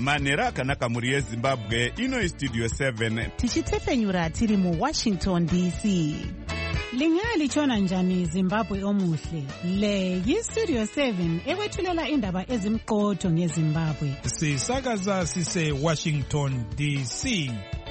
manhero akanaka mhuri yezimbabwe. Ino Studio 7 tichitefenyura tiri muWashington DC. Lingalitshona njani Zimbabwe omuhle? Le yiStudio 7 ekwethulela indaba ezimqotho ngeZimbabwe. Sisakaza sise Washington DC.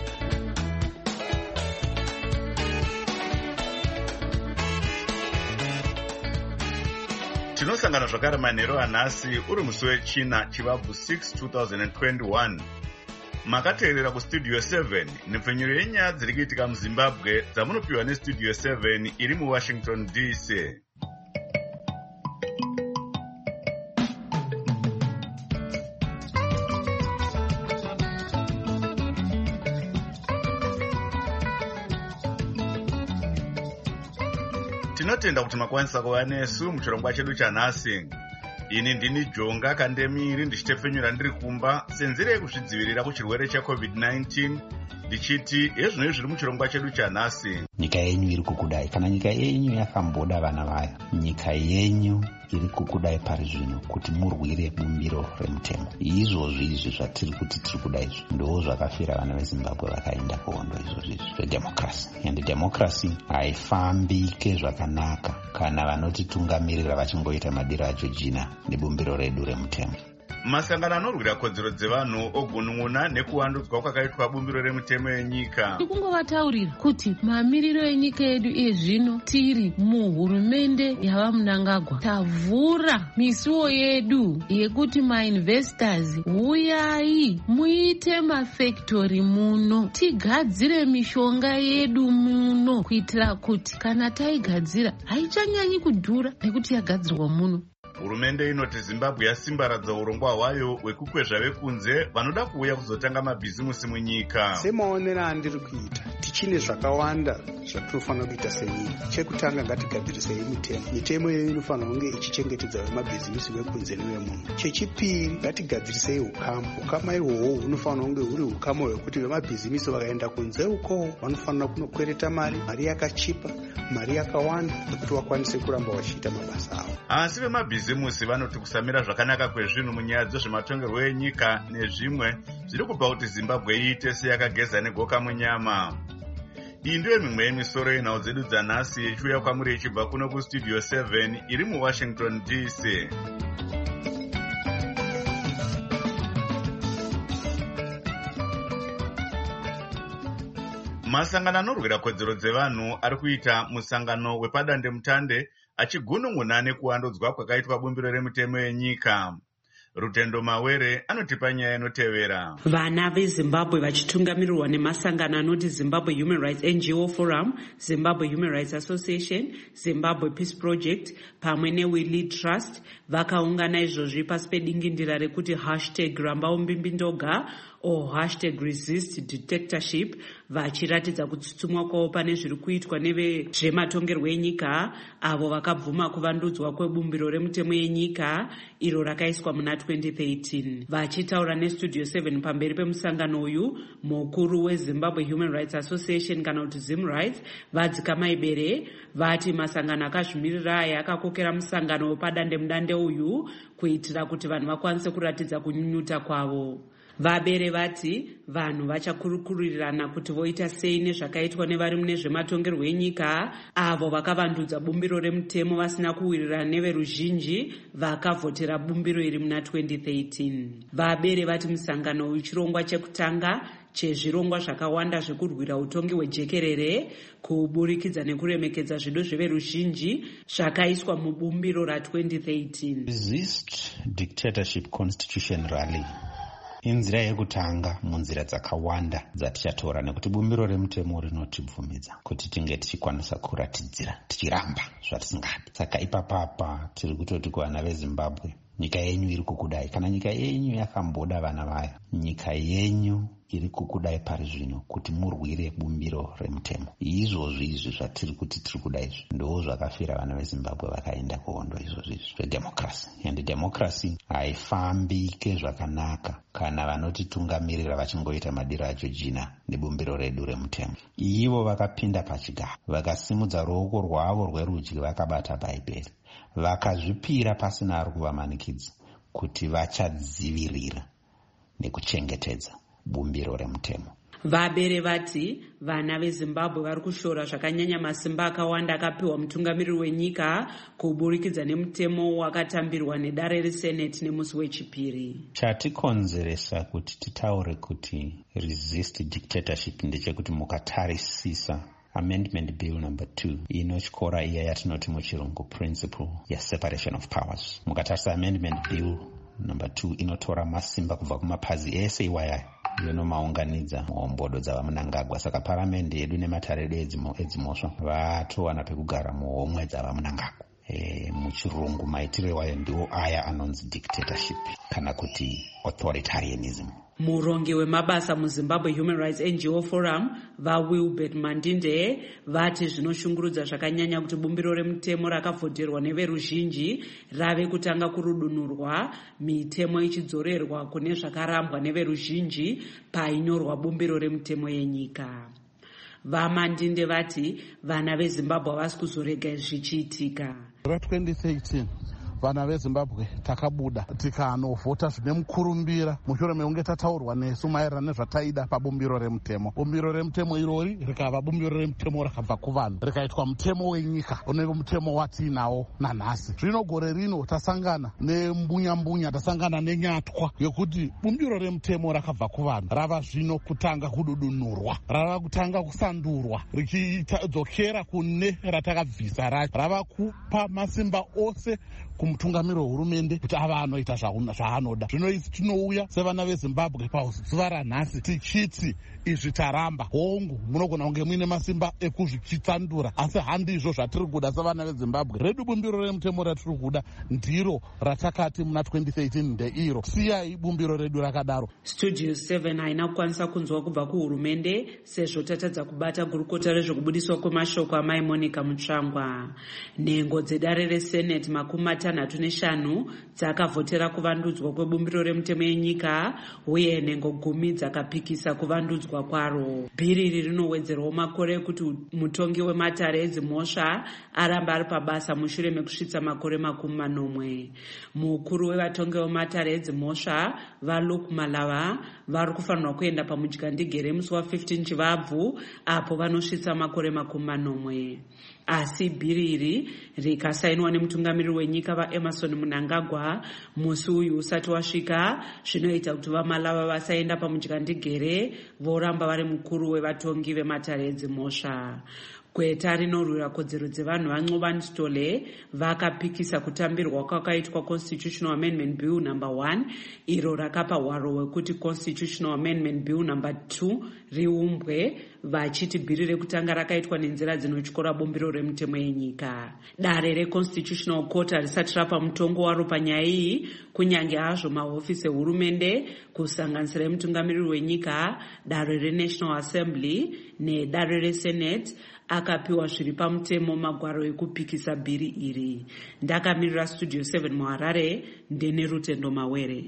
tinosangana zvakare manhero anhasi uri musi wechina chivabvu 6 2021. makateerera kustudio 7 nepfenyuro yenyaya dziri kuitika muzimbabwe dzamunopiwa nestudio 7 iri muwashington DC. tinotenda kuti makwanisa kuva nesu muchirongwa chedu chanhasi. ini ndini Jonga Kandemiri ndichitefenyura ndiri kumba senzira yekuzvidzivirira kuchirwere cheCovid-19 ndichiti ezvinoi zviri muchirongwa chedu chanhasi. Nyika yenyu iri kukudai, kana nyika yenyu yakamboda vana vayo, nyika yenyu iri kukudai pari zvino kuti murwire bumbiro remutemo. Izvozvi zvatiri kuti tiri kudai ndo zvakafira vana veZimbabwe vakaenda kuhondo izvozvi zvedemokrasi. Ende demokrasi haifambike zvakanaka kana vanotitungamirira vachingoita madiro ajojina nebumbiro redu remutemo. masangano anorwira kodzero dzevanhu ogunun'una nekuwandudzwa kwakaitwa bumbiro remutemo yenyika. tikunguvataurira kuti mamiriro enyika yedu ezvino tiri muhurumende yava Mnangagwa tavhura misuwo yedu yekuti mainvestors uyai muite mafactory muno tigadzire mishonga yedu muno kuitira kuti kana taigadzira haichanyanyi kudhura nekuti yagadzirwa muno. hurumende inoti Zimbabwe yasimbaradza urongwa hwayo hwekukwezva vekunze vanoda kuuya kuzotanga mabhizimusi munyika. semaonero andiri kuita tichine zvakawanda zvatinofanira kuita senyika. chekutanga ngatigadzirisei mitemo iyoyo inofanira kunge ichichengetedza vemabhizimusi vekunze nevemuno. chechipiri ngatigadzirisei ukama ihwohwo hunofanira kunge huri ukama hwekuti vemabhizimusi vakaenda kunze uko vanofanira kunokwereta mari yakachipa, mari yakawanda yekuti vakwanise kuramba vachiita mabasa avo. asi vemabhizimusi vanoti kusamira zvakanaka kwezvinhu munyaya dzezvematongerwo enyika nezvimwe zviri kubva kuti Zimbabwe iite seyakageza negoka munyama. iyi ndiyo mimwe yemisoro yenhau dzedu dzanhasi ichiuya kwamuri ichibva kuno kustudio 7 iri muWashington DC. masangano anorwira kodzero dzevanhu ari kuita musangano wepadandemutande achigunun'una nekuwandudzwa kwakaitwa bumbiro remutemo yenyika. Rutendo Mawere anotipa nyaya inotevera. Vana veZimbabwe vachitungamirirwa nemasangano anoti Zimbabwe Human Rights NGO Forum, Zimbabwe Human Rights Association, Zimbabwe Peace Project pamwe neWe Lead Trust vakaungana izvozvi pasi pedingindira rekuti #RambaUmbimbindoga o #ResistDictatorship vachiratidza kutsutsumwa kwavo pane zviri kuitwa nevezvematongerwo enyika avo vakabvuma kuvandudzwa kwebumbiro remutemo yenyika iro rakaiswa muna 2013. Vachitaura neStudio 7 pamberi pemusangano uyu, mukuru weZimbabwe Human Rights Association kana kuti ZimRights Vadzika Maibere vati masangano akazvimirira aya akakokera musangano wepadandemutande uyu kuitira kuti vanhu vakwanise kuratidza kunyunyuta kwavo. Vabere vati vanhu vachakurukurirana kuti voita sei nezvakaitwa nevari mune zvematongerwo enyika avo vakavandudza bumbiro remutemo vasina kuwirirana neveruzhinji vakavhotera bumbiro iri muna 2013. Vabere vati musangano uyu chirongwa chekutanga chezvirongwa zvakawanda zvekurwira utongi hwejekerere kuburikidza nekuremekedza zvido zveveruzhinji zvakaiswa mubumbiro ra2013. Resist Dictatorship Constitution Rally inzira yekutanga munzira dzakawanda dzatichatora nekuti bumbiro remutemo rinotibvumidza kuti tinge tichikwanisa kuratidzira tichiramba zvatisingadi. Saka ipapapa tiri kutoti kuvana veZimbabwe, nyika yenyu iri kukudai, kana nyika yenyu yakamboda vana vayo, nyika yenyu iri kukudai pari zvino kuti murwire bumbiro remutemo. Izvozvi zvatiri kuti tiri kudai ndo zvakafira vana veZimbabwe vakaenda kuhondo izvozvi zvedemokrasi. Ende demokrasi haifambike zvakanaka kana vanotitungamirira vachingoita madiro ajojina nebumbiro redu remutemo. Ivo vakapinda pachigaro vakasimudza ruoko rwavo rwerudyi vakabata bhaibheri vakazvipira pasina ari kuvamanikidza kuti vachadzivirira nekuchengetedza bumbiro remutemo. Vabere vati vana veZimbabwe vari kushora zvakanyanya masimba akawanda akapiwa mutungamiriri wenyika kuburikidza nemutemo wakatambirwa nedare reseneti nemusi wechipiri. Chatikonzeresa kuti titaure kuti resist dictatorship ndechekuti mukatarisisa Amendment Bill number 2 inotyora iya yatinoti muchirungu principle separation of powers. Mukatarisa Amendment Bill number 2 inotora masimba kubva kumapazi ese iwaya inomaunganidza muhombodo dzavamunangagwa. Saka paramende yedu nematariro edzimosva vatowana pekugara muhomwe dzavamunangagwa. Muchirungu maitiro wayo ndiwo aya anonzi dictatorship kana kuti authoritarianism. Murongi wemabasa muZimbabwe Human Rights NGO Forum vaWilbert Mandinde vati zvinoshungurudza zvakanyanya kuti bumbiro remutemo rakavhoterwa neveruzhinji rave kutanga kurudunurwa, mitemo ichidzorerwa kune zvakarambwa neveruzhinji painyorwa bumbiro remutemo yenyika. VaMandinde vati vana veZimbabwe havasi kuzorega zvichiitika. 2018 vana veZimbabwe takabuda tikanovhota zvine mukurumbira mushure mekunge tataurwa nesu maererano nezvataida pabumbiro remutemo. Bumbiro remutemo irori rikava bumbiro remutemo rakabva kuvanhu rikaitwa mutemo wenyika une mutemo watiinawo nanhasi. Zvino gore rino tasangana nembunya tasangana nenyatwa yekuti bumbiro remutemo rakabva kuvanhu rava zvino kutanga kududunurwa, rava kutanga kusandurwa richidzokera kune ratakabvisa racho, rava kupa masimba ose kumutungamiriri wehurumende kuti ava anoita zvaanoda. Zvino isi tinouya sevana veZimbabwe pazuva ranhasi tichiti izvi taramba. Hongu munogona kunge muine masimba ekuzvichitsandura, asi handizvo zvatiri kuda sevana veZimbabwe. Redu bumbiro remutemo ratiri kuda ndiro ratakati muna 2013 ndeiro. Siyai bumbiro redu rakadaro. Studio 7 haina kukwanisa kunzwa kubva kuhurumende sezvo tatadza kubata gurukota rezvekubudiswa kwemashoko amai Monica Mutsvangwa. Nhengo dzedare reseneti 65 dzakavhotera kuvandudzwa kwebumbiro remutemo yenyika uye nhengo 10 dzakapikisa kuvandudzwa kwaro. Bhiri iri rinowedzerawo makore ekuti mutongi wematare edzimhosva aramba ari pabasa mushure mekusvitsa makore 40. Mukuru wevatongi vematare edzimhosva vaLuke Malava vari kufanirwa kuenda pamudyandegere musi wa15 Chivabvu apo vanosvitsa makore 40. Asi bhiri iri rikasainwa nemutungamiriri wenyika vaEmmerson Mnangagwa musi uyu usati wasvika, zvinoita kuti vaMalava vasaenda pamudyandegere, voramba vari mukuru wevatongi vematare edzimhosva. Gweta rinorwira kodzero dzevanhu vaNcobani Stole vakapikisa kutambirwa kwakaitwa Constitutional Amendment Bill number 1 iro rakapa hwaro hwekuti Constitutional Amendment Bill number 2 riumbwe, vachiti bhiri rekutanga rakaitwa nenzira dzinotyora bumbiro remutemo yenyika. Dare reConstitutional Court harisati rapa mutongo waro panyaya iyi, kunyange hazvo mahofisi ehurumende kusanganisira mutungamiriri wenyika, dare reNational Assembly nedare reSenate akapiwa zviri pamutemo magwaro ekupikisa bhiri iri. Ndakamirira Studio 7 muHarare, ndine Rutendo Mawere.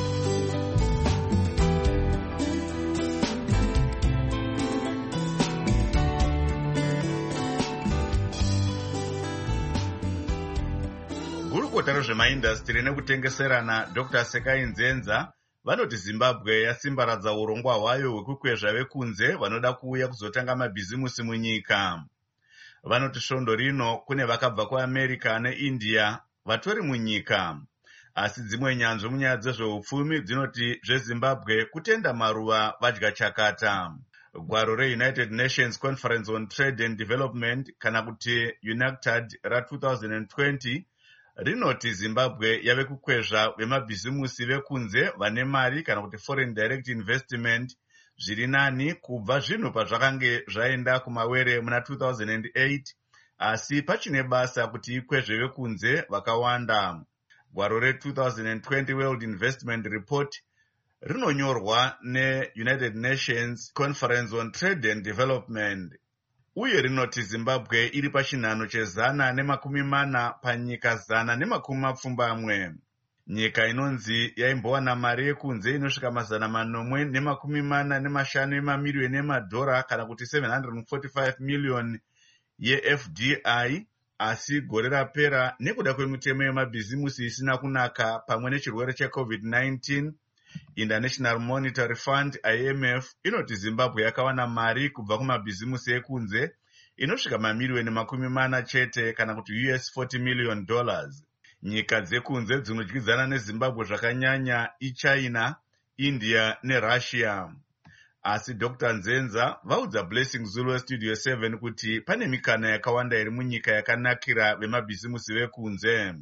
Gurukota rezvemaindastri nekutengeserana Dr. Sekai Nzenza vanoti Zimbabwe yasimbaradza urongwa hwayo hwekukwezva vekunze vanoda kuuya kuzotanga mabhizimusi munyika. Vanoti svondo rino kune vakabva kuAmerica neIndia vatori munyika, asi dzimwe nyanzvi munyaya dzezveupfumi dzinoti zveZimbabwe kutenda maruva vadya chakata. Gwaro reUnited Nations Conference on Trade and Development kana kuti UNACTAD ra2020 rinoti Zimbabwe yave kukwezva vemabhizimusi vekunze vane mari kana kuti foreign direct investment zviri nani kubva zvinhu pazvakange zvaenda kumawere muna 2008, asi pachine basa kuti ikwezve vekunze vakawanda. Gwaro re2020 World Investment Report rinonyorwa neUnited Nations Conference on Trade and Development uye rinoti Zimbabwe iri pachinhano che140 panyika 120. Nyika inonzi yaimbowana mari yekunze inosvika 445 emamiliyoni emadhora kana kuti 745 miliyoni yeFDI, asi gore rapera nekuda kwemitemo yemabhizimusi isina kunaka pamwe nechirwere cheCovid-19 International Monetary Fund IMF inoti Zimbabwe yakawana mari kubva kumabhizimusi ekunze inosvika mamiliyoni 40 chete kana kuti $40 million. Nyika dzekunze dzinodyidzana neZimbabwe zvakanyanya iChina, India neRussia. Asi Dr. Nzenza vaudza Blessing Zulu Studio 7 kuti pane mikana yakawanda iri munyika yakanakira vemabhizimusi vekunze.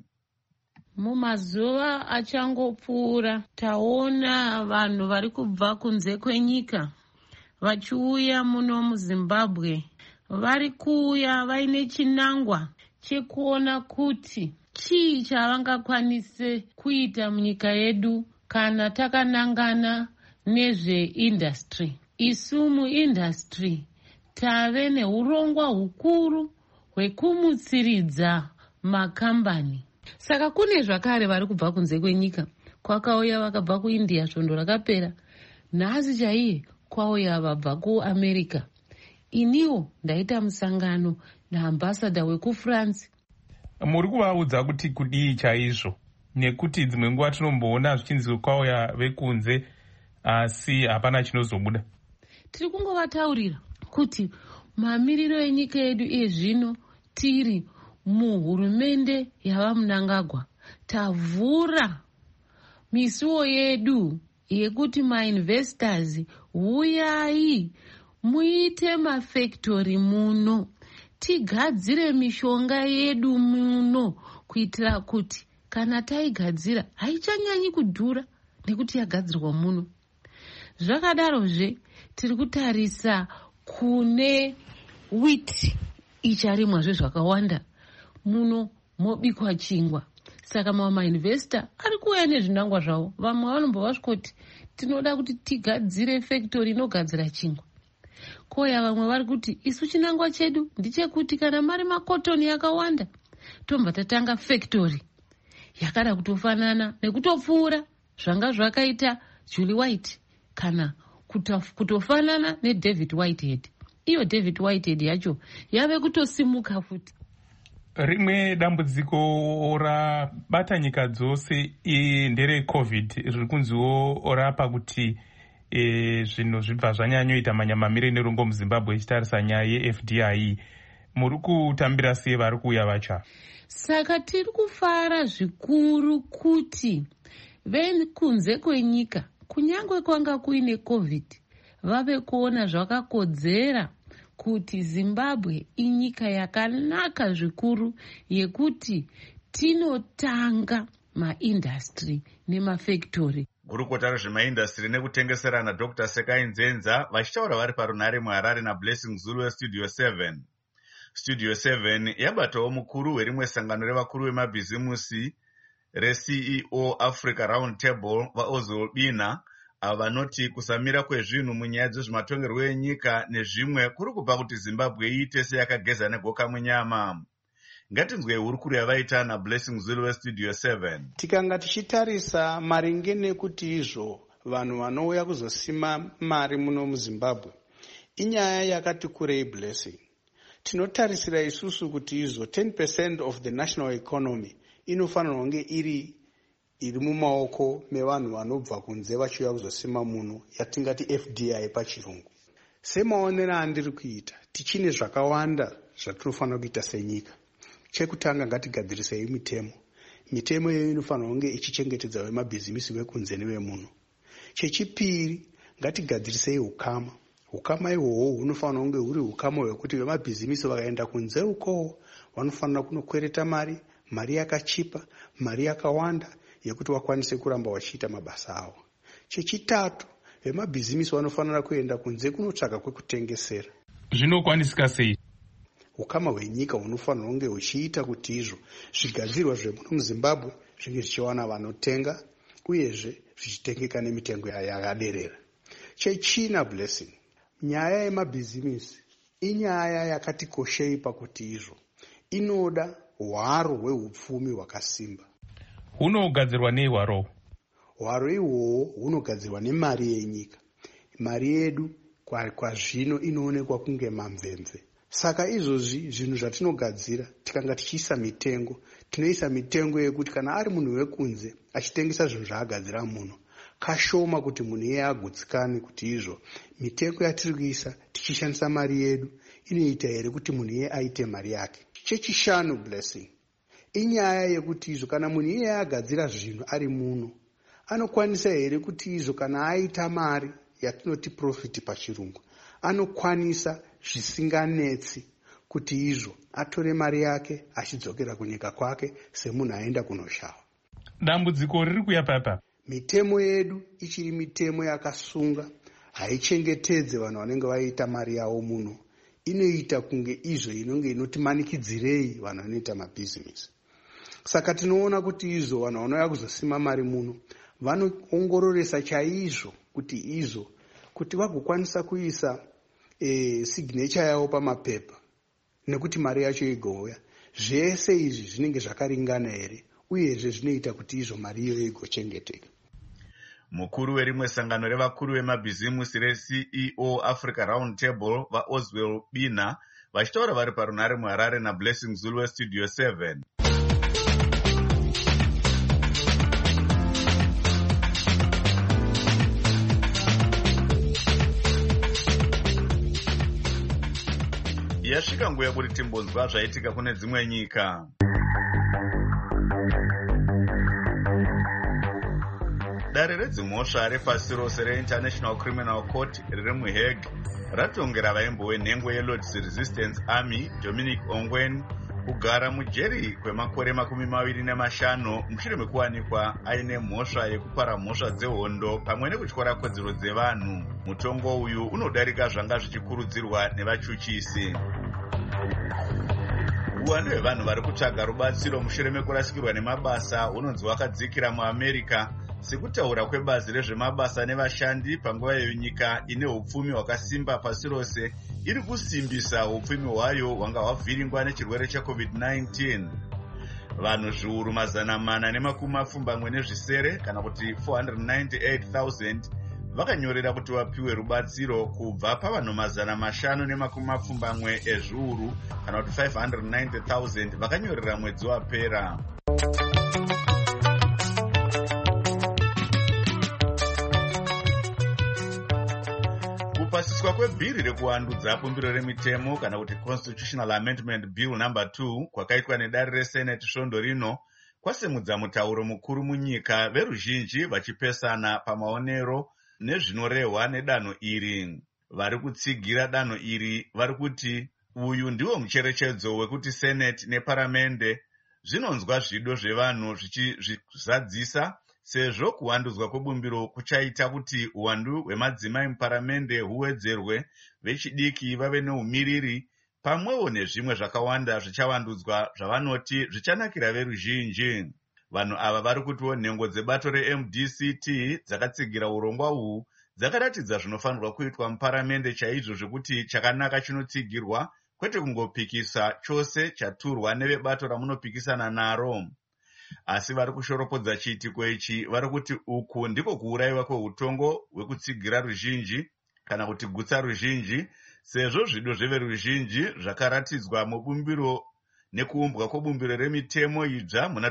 Mumazuva achangopfuura taona vanhu vari kubva kunze kwenyika vachiuya muno muZimbabwe. Vari kuuya vaine chinangwa chekuona kuti chii chavangakwanise kuita munyika yedu kana takanangana nezveindastry. Isu muindastry tave neurongwa hukuru hwekumutsiridza makambani. Saka kune zvakare vari kubva kunze kwenyika. Kwakauya vakabva kuIndia svondo rakapera. Nhasi chaiye kwauya vabva kuAmerica. Iniwo ndaita musangano naambassador wekuFrance. Muri kuvaudza kuti kudii chaizvo, nekuti dzimwe nguva tinomboona zvichinzi kwauya vekunze asi hapana chinozobuda. Tiri kungovataurira kuti mamiriro enyika yedu ezvino tiri muhurumende yava Mnangagwa tavhura misuwo yedu yekuti mainvestors huyai muite mafactory muno, tigadzire mishonga yedu muno kuitira kuti kana taigadzira haichanyanyi kudhura nekuti yagadzirwa muno. Zvakadarozve tiri kutarisa kune wheat icharimwazve zvakawanda muno mobikwa chingwa. Saka mainvestor ari kuuya nezvinangwa zvavo. Vamwe vanombovasvikoti tinoda kuti tigadzire factory inogadzira chingwa. Koya vamwe vari kuti isu chinangwa chedu ndichekuti kana mari makotoni yakawanda tomba tatanga factory yakada kutofanana nekutopfuura zvanga zvakaita Julie White kana kutofanana neDavid Whitehead. Iyo David Whitehead yacho yave kutosimuka futi. Rimwe dambudziko rabata nyika dzose ndere COVID riri kunziwo orapa kuti zvinhu zvibva zvanyanyoita manyamamire nerongo muZimbabwe ichitarisa nyaya yeFDI. Muri kutambira sei vari kuuya vacha? Saka tiri kufara zvikuru kuti vekunze kwenyika kunyangwe kwanga kuine COVID vave kuona zvakakodzera kuti Zimbabwe inyika yakanaka zvikuru yekuti tinotanga maindastry nemafactory. Gurukota rezvemaindastry nekutengeserana Dr. Sekai Nzenza vachitaura vari parunhare muHarare naBlessing Zulu Studio 7. Studio 7 yabatawo mukuru werimwe sangano revakuru vemabhizimusi reCEO Africa Round Table vaOzil Bina ava vanoti kusamira kwezvinhu munyaya dzezvematongerwo enyika nezvimwe kuri kubva kuti Zimbabwe iite seyakageza negoka munyama. Ngatinzwe hurukuru yavaita naBlessing Zulu Studio 7. Tikanga tichitarisa maringe nekuti izvo vanhu vanouya kuzosima mari muno muZimbabwe inyaya yakati kurei Blessing. Tinotarisira isusu kuti izvo 10% of the national economy inofanirwa kunge iri mumaoko mevanhu vanobva kunze vachiuya kuzosima muno yatingati FDI pachirungu. Semaonero andiri kuita tichine zvakawanda zvatinofanira kuita senyika. Chekutanga ngatigadzirisei mitemo iyo inofanira kunge ichichengetedza vemabhizimisi vekunze nevemuno. Chechipiri ngatigadzirisei ukama ihwohwo hunofanira kunge huri ukama hwekuti vemabhizimisi vakaenda kunze uko vanofanira kunokwereta mari yakachipa, mari yakawanda yekuti vakwanise kuramba vachiita mabasa avo. Chechitatu, vemabhizimisi vanofanira kuenda kunze kunotsvaka kwekutengesera. Zvinokwanisika sei? Ukama hwenyika hunofanira kunge huchiita kuti izvo zvigadzirwa zvemuno muZimbabwe zvinge zvichiwana vanotenga uyezve zvichitengeka nemitengo yakaderera. Chechina Blessing, nyaya yemabhizimisi inyaya yakati koshei pakuti izvo inoda hwaro hweupfumi hwakasimba. Hunogadzirwa nei hwaro? Hwaro ihwohwo hunogadzirwa nemari yenyika. Mari yedu kwazvino inoonekwa kunge mamvemve. Saka izvozvi zvinhu zvatinogadzira tikanga tichiisa mitengo, tinoisa mitengo yekuti kana ari munhu wekunze achitengesa zvinhu zvaagadzira muno kashoma kuti munhu iye agutsikane kuti izvo mitengo yatiri kuisa tichishandisa mari yedu inoita here kuti munhu iye aite mari yake. Chechishanu Blessing, inyaya yekuti izvo kana munhu iye agadzira zvinhu ari muno anokwanisa here kuti izvo kana aita mari yatinoti profit pachirungu anokwanisa zvisinganetsi kuti izvo atore mari yake achidzokera kunyika kwake semunhu aenda kunoshawa. Dambudziko riri kuya papa. Mitemo yedu ichiri mitemo yakasunga, haichengetedze vanhu vanenge vaita mari yavo muno. Inoita kunge izvo inonge inotimanikidzirei vanhu vanoita mabhizinesi. Saka tinoona kuti izvo vanhu vanouya kuzosima mari muno vanoongororesa chaizvo kuti izvo kuti vagokwanisa kuisa signature yavo pamapepa nekuti mari yacho igouya. Zvese izvi zvinenge zvakaringana here uyezve zvinoita kuti izvo mari iyoyo igochengeteka. Mukuru werimwe sangano revakuru vemabhizimusi reCEO Africa Round Table vaOswell Bina vachitaura vari parunhare muHarare naBlessing Zulu weStudio 7. Yasvika nguva yekuti timbonzwa zvaitika kune dzimwe nyika. Dare redzimhosva repasi rose reInternational Criminal Court riri muHague ratongera vaimbo wenhengo yeLord's Resistance Army Dominic Ongwen kugara mujeri kwemakore 25 mushure mekuwanikwa aine mhosva yekupara mhosva dzehondo pamwe nekutyora kodzero dzevanhu. Mutongo uyu unodarika zvanga zvichikurudzirwa nevachuchisi. Uwandu hwevanhu vari kutsvaga rubatsiro mushure mekurasikirwa nemabasa hunonzi wakadzikira muAmerica sekutaura kwebazi rezvemabasa nevashandi panguva yenyika ine upfumi hwakasimba pasi rose iri kusimbisa upfumi hwayo hwanga hwavhiringwa nechirwere cheCovid-19. Vanhu zviuru 440 kana kuti 498,000 vakanyorera kuti vapiwe rubatsiro kubva pavanhu 540 ezviuru kana kuti 590,000 vakanyorera mwedzi wapera. Kupasiswa kwebhiri rekuwandudza bumbiro remitemo kana kuti Constitutional Amendment Bill No. 2 kwakaitwa nedare reSenate svondo rino kwasemudza mutauro mukuru munyika, veruzhinji vachipesana pamaonero nezvinorehwa nedanho iri. Vari kutsigira danho iri vari kuti uyu ndiwo mucherechedzo wekuti Senate neparamende zvinonzwa zvido zvevanhu zvichizadzisa, sezvo kuwandudzwa kwebumbiro kuchaita kuti uwandu hwemadzimai muparamende huwedzerwe, vechidiki vave neumiriri, pamwewo nezvimwe zvakawanda zvichawandudzwa zvavanoti zvichanakira veruzhinji. Vanhu ava vari kutiwo nhengo dzebato reMDCT dzakatsigira urongwa uhu dzakaratidza zvinofanirwa kuitwa muparamende chaizvo zvekuti chakanaka chinotsigirwa, kwete kungopikisa chose chaturwa nevebato ramunopikisana naro. Asi vari kushoropodza chiitiko ichi vari kuti uku ndiko kuurayiwa kweutongo hwekutsigira ruzhinji kana kuti gutsa ruzhinji, sezvo zvido zveveruzhinji zvakaratidzwa mubumbiro nekuumbwa kwebumbiro remitemo idzva muna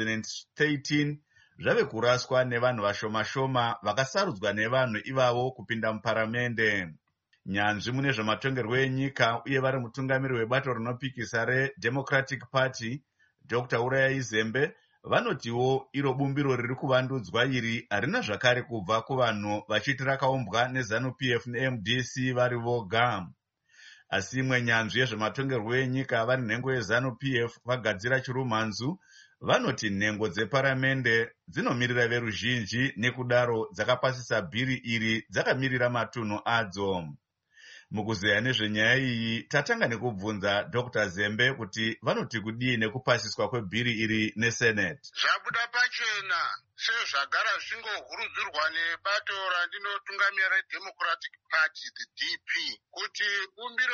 2013 zvave kuraswa nevanhu vashoma-shoma vakasarudzwa nevanhu ivavo kupinda muparamende. Nyanzvi mune zvematongerwo enyika uye vari mutungamiri webato rinopikisa reDemocratic Party Dr. Uraya Izembe vanotiwo iro bumbiro riri kuvandudzwa iri harina zvakare kubva kuvanhu vachiti rakaumbwa neZANU-PF neMDC vari voga. Asi imwe nyanzvi yezvematongerwo enyika vari nhengo yeZANU-PF vagadzira chirumhanzu vanoti nhengo dzeparamende dzinomirira veruzhinji, nekudaro dzakapasisa bhiri iri dzakamirira matunhu adzo. Mukuzeya nezvenyaya iyi tatanga nekubvunza Dr. Zembe kuti vanoti kudii nekupasiswa kwebhiri iri neSenate. Zvabuda pachena sezvagara zvingohurudzirwa nebato randinotungamira reDemocratic Party, the DP, kuti bumbiro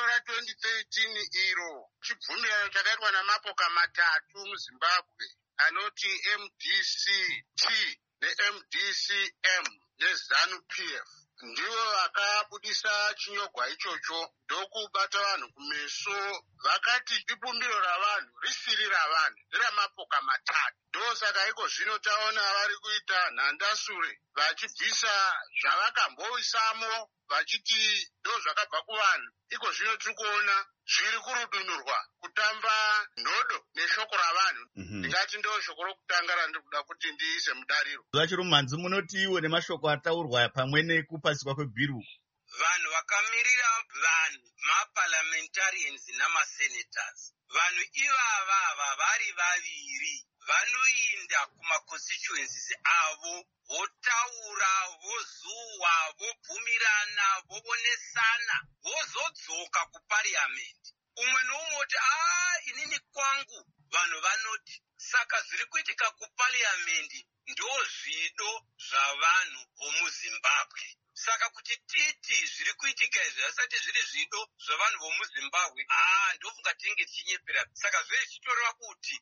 ra2013 iro chibvumirano chakaitwa namapoka matatu muZimbabwe anoti MDCT neMDCM neZANU-PF ndivo vakabudisa chinyogwa ichocho ndokubata vanhu kumeso. Vakati ibumbiro ravanhu risiri ravanhu, nderamapoka matatu. Ndosaka iko zvino taona vari kuita nhandasure vachibvisa zvavakamboisamo vachiti ndo zvakabva kuvanhu. Iko zvino tiri kuona zviri kurudunurwa kutamba nhodo neshoko ravanhu. Ndingati ndo shoko rokutanga randiri kuda kuti ndiise mudariro. Vachirumanzi munoti iwo nemashoko ataurwa pamwe nekupasikwa kwebhiru. Vanhu vakamirira vanhu maparliamentarians namasenators, vanhu ivava vari vaviri vanoinda kumaconstituencies avo votaura, vozuwa, vobvumirana, vobonesana, vozodzoka kupariamendi. Umwe noumwe oti inini kwangu. Vanhu vanoti saka zviri kuitika kupariamendi ndo zvido zvavanhu vomuzimbabwe. Saka kuti titi zviri kuitika izvi hasati zviri zvido zvavanhu vomuzimbabwe, ndofunga tinenge tichinyepera. Saka zviri chitoreva kuti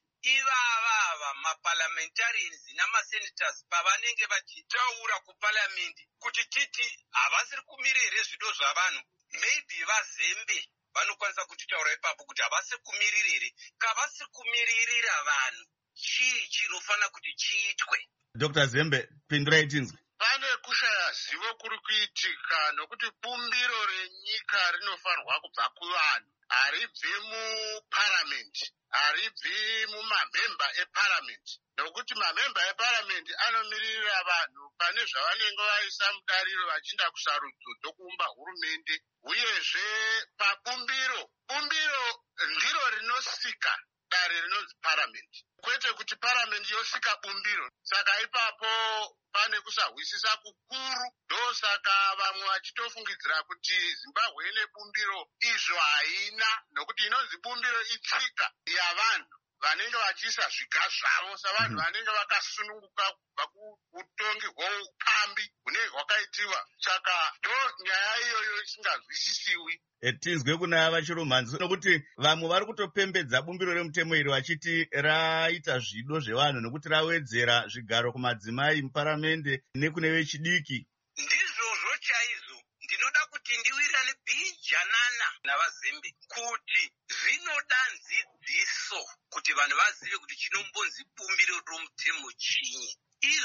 ivava maparliamentarians namasenators pavanenge vachitaura kupariamendi kuti titi havasiri kumirira zvido zvavanhu, maybe vazembe vanokwanisa kutitaura ipapo kuti havasi kumiririri. Kavasi kumiririra vanhu, chii chinofanira kuti chiitwe? Dr. Zembe, pindurai tinzwe. Pane kushaya zivo kuri kuitika nokuti bumbiro renyika rinofanirwa kubva kuvanhu. Haribvi muparamendi, haribvi mumamemba eparamendi. Nokuti mamemba eparamendi anomirira vanhu pane zvavanenge vaisa mudariro vachinda kusarudzo dzokuumba hurumende. Uyezve pabumbiro, bumbiro ndiro rinosika dare rinonzi paramendi, kwete kuti paramendi yosika bumbiro. Saka ipapo pane kusahwisisa kukuru. Ndosaka vamwe vachitofungidzira kuti Zimbabwe ine bumbiro, izvo haina, nokuti inonzi bumbiro itsika yavanhu vanenge vachiisa zviga zvavo savanhu vanenge vakasununguka kubva kuutongi hwoupambi hunenge hwakaitiwa. Saka ndo nyaya iyoyo isingazwisisiwi. Tinzwe kuna vachirumanzi nokuti vamwe vari kutopembedza bumbiro remutemo iri vachiti raita zvido zvevanhu nokuti rawedzera zvigaro kumadzimai muparamende nekune vechidiki. Ndizvozvo chaizvo ndinoda kuti ndiwirirane bijanana navazembe kuti zvinoda nzidziso kuti vanhu vazive kuti chinombonzi bumbiro romutemo chinyi.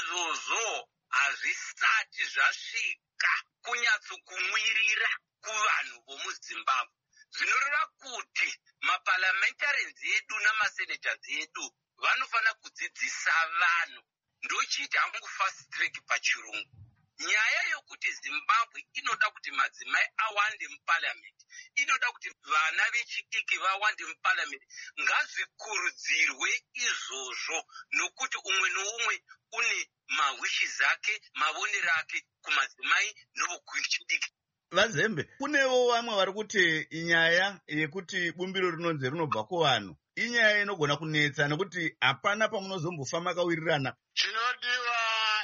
Izvozvo hazvisati zvasvika kunyatsokumwirira kuvanhu vomuzimbabwe. Zvinoreva kuti maparliamentarians edu namasenators edu vanofanira kudzidzisa vanhu. Ndochiti hangu fast track pachirungu. Nyaya yokuti Zimbabwe inoda kuti madzimai awande muparliament, inoda kuti vana vechidiki vawande muparliament, ngazvikurudzirwe izvozvo nokuti umwe noumwe une mawishes ake, mavonero ake kumadzimai nokuchidiki. Vazembe, kunevo vamwe vari kuti nyaya yekuti bumbiro rinonzi rinobva kuvanhu inyaya inogona kunetsa nokuti hapana pamunozombofa makawirirana. Chinodiwa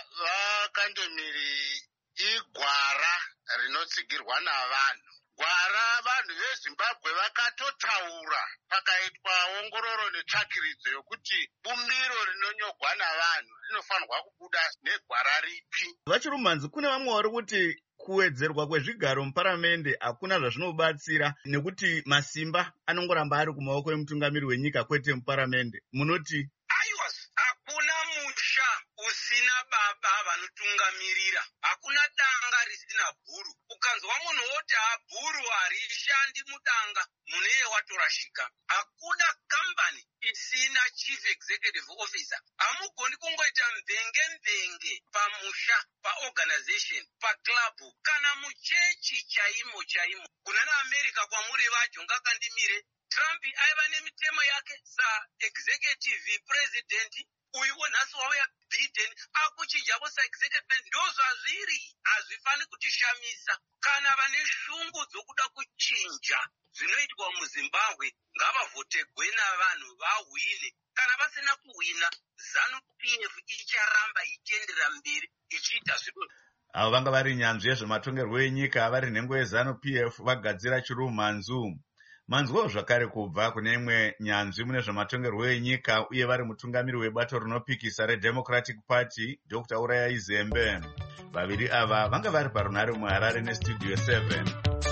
vakandemiri igwara rinotsigirwa navanhu. Gwara vanhu veZimbabwe vakatotaura pakaitwa ongororo netsvakiridzo yokuti bumbiro rinonyogwa navanhu rinofanirwa kubuda negwara ripi. Vachirumanzi, kune vamwe vari kuti kuwedzerwa kwezvigaro muparamende hakuna zvazvinobatsira nekuti masimba anongoramba ari kumaoko emutungamiri wenyika kwete muparamende. Munoti? Aiwa, hakuna musha usina baba vanotungamirira, hakuna danga risina bhuru. Ukanzwa munhu woti bhuru harishandi mudanga, muneye watorashika. Hakuna kambani isina chief executive officer. Hamugoni kungoita mvenge pamusha, paorganization, paclub, kana muchechi chaimo. Kuna naAmerica kwamuri vacho ngakandimire. Trump aiva nemitemo yake sa-executive president, uyu nhasi wauya Biden akuchinjavo sa-executive. Ndozvazviri, hazvifani kutishamisa. Kana vane shungu dzokuda kuchinja zvinoitwa muZimbabwe ngavavhotegwe navanhu vahwine. Kana vasina kuhwina, ZANU-PF icharamba ichiendera mberi ichiita zviro. Avo vanga vari nyanzvi yezvematongerwo enyika vari nhengo yeZANU-PF vagadzira chirumanzu. Manzwawo zvakare kubva kune imwe nyanzvi mune zvematongerwo enyika uye vari mutungamiri webato rinopikisa reDemocratic Party, Dr. Urayai Zembe. vaviri ava vanga vari parunhare muharare nestudio 7.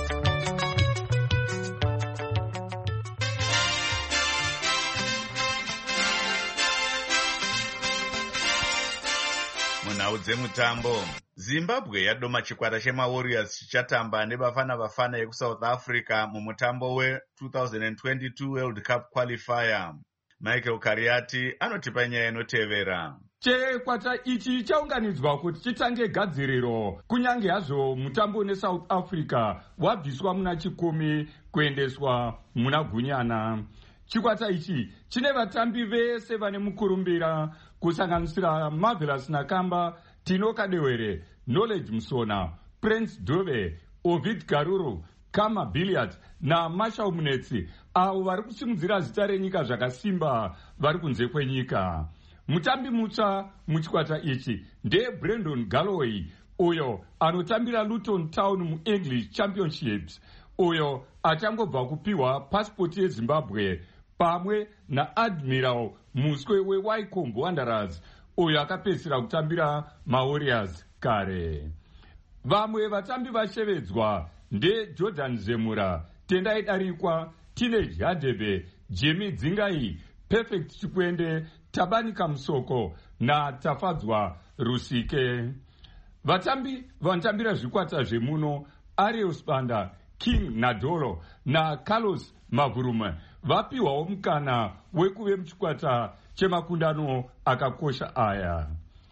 munhau dzemutambo, zimbabwe yadoma chikwata chemawarriors chichatamba nebafana bafana yekusouth africa mumutambo we2022 world cup qualifier. Michael Kariati anotipa nyaya inotevera. Chikwata ichi chaunganidzwa kuti chitange gadziriro kunyange hazvo mutambo neSouth Africa wabviswa muna chikumi kuendeswa muna gunyana. Chikwata ichi chine vatambi vese vane mukurumbira kusanganisira Marvelous Nakamba, Tino Kadewere, Knowledge Musona, Prince Dove, Ovid Garuru, Kama Billiard na Marshall Munetsi, avo vari kusimudzira zita renyika zvakasimba vari kunze kwenyika. Mutambi mutsva muchikwata ichi ndeBrandon Galloway, uyo anotambira Luton Town muEnglish Championships, uyo achangobva kupiwa pasipoti yeZimbabwe, pamwe naAdmiral Muswe weWycombe Wanderers, uyo akapedzisira kutambira maWarriors kare. Vamwe vatambi vashevedzwa ndeJordan Zemura, Tendai Darikwa, Teenage Hadebe, Jimmy Dzingai, Perfect Chikwende, Tabanika Musoko na Tafadzwa Rusike. Vatambi vanotambira zvikwata zvemuno Arius Banda, King Nadolo na Carlos Mavurume vapiwawo mukana wekuve muchikwata chemakundano akakosha aya.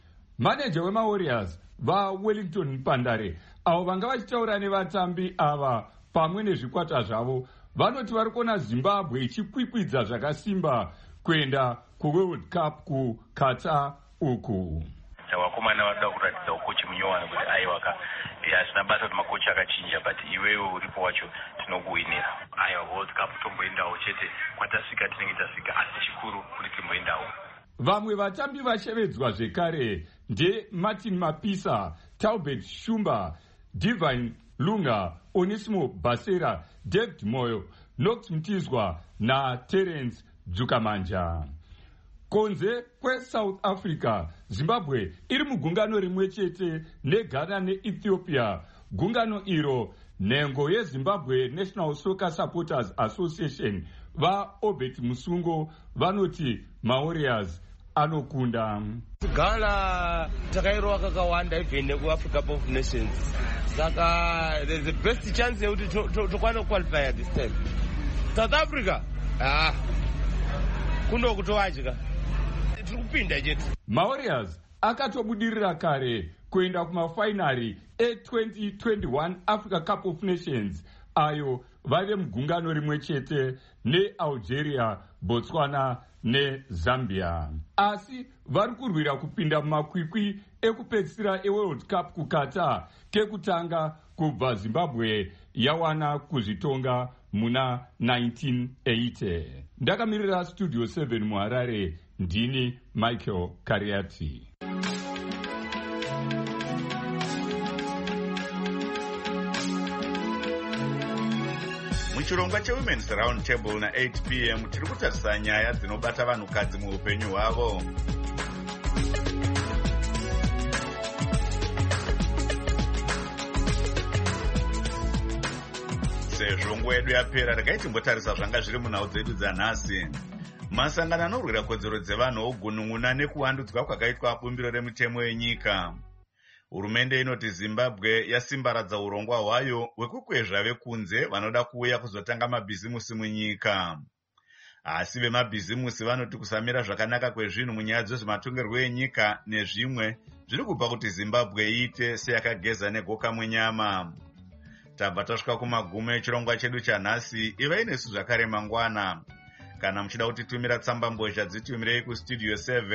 Maneja wemaWarriors vaWellington Mpandare, avo vanga vachitaura nevatambi ava pamwe nezvikwata zvavo, vanoti vari kuona Zimbabwe ichikwikwidza zvakasimba kuenda kuWorld Cup kuKatar uku. Vakomana vanoda kuratidza ukochi munyowani kuti aiwaka hasina basa kuti makochi akachinja, but iwewe uripo wacho tinokuwinira. Aiwa, World Cup tomboendawo chete, kwatasvika tinenge tasvika, asi chikuru kuti timboendawo. Vamwe vatambi vashevedzwa zvekare ndeMartin Mapisa, Talbot Shumba, Divine Lunga, Onesimo Basera, David Moyo, Nox Mtizwa na Terence Dzukamanja. Konze kweSouth Africa, Zimbabwe iri mugungano rimwe chete neGhana neEthiopia. Gungano iro nhengo yeZimbabwe National Soccer Supporters Association vaObert Musungo vanoti maWarriors anokunda. Ghana takairowa kakawanda even nekuAfrica Cup of Nations, saka there's the best chance yekuti tokwana qualify at this time. South Africa kuno kutowadya tiri kupinda chete. maWarriors akatobudirira kare kuenda kumafainari e2021 Africa Cup of Nations, ayo vave mugungano rimwe chete neAlgeria, Botswana neZambia. Asi vari kurwira kupinda mumakwikwi ekupedzisira eWorld Cup kuKatar kekutanga kubva Zimbabwe yawana kuzvitonga muna 1980. Ndakamirira Studio 7 muHarare, ndini Michael Kariati. Muchirongwa cheWomen's Round Table na 8 p.m. tiri kutarisa nyaya dzinobata vanhukadzi muupenyu hwavo. Sezvo nguva yedu yapera, regai timbotarisa zvanga zviri munhau dzedu dzanhasi. Masangano anorwira kodzero dzevanhu ogunun'una nekuwandudzwa kwakaitwa bumbiro remutemo yenyika. Hurumende inoti Zimbabwe yasimbaradza urongwa hwayo hwekukwezva vekunze vanoda kuuya kuzotanga mabhizimusi munyika. Asi vemabhizimusi vanoti kusamira zvakanaka kwezvinhu munyaya dzezvematongerwo enyika nezvimwe zviri kupa kuti Zimbabwe iite seyakageza negoka munyama. Tabva tasvika kumagumo echirongwa chedu chanhasi. Ivai nesu zvakare mangwana. Kana muchida kutitumira tsamba mbozha dzitumirei kustudio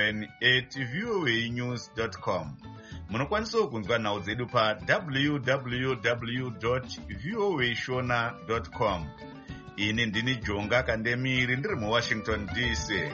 7@voanews.com. Munokwanisawo kunzwa nhau dzedu pa www.voashona.com. Ini ndini Jonga Kandemiri, ndiri muWashington DC.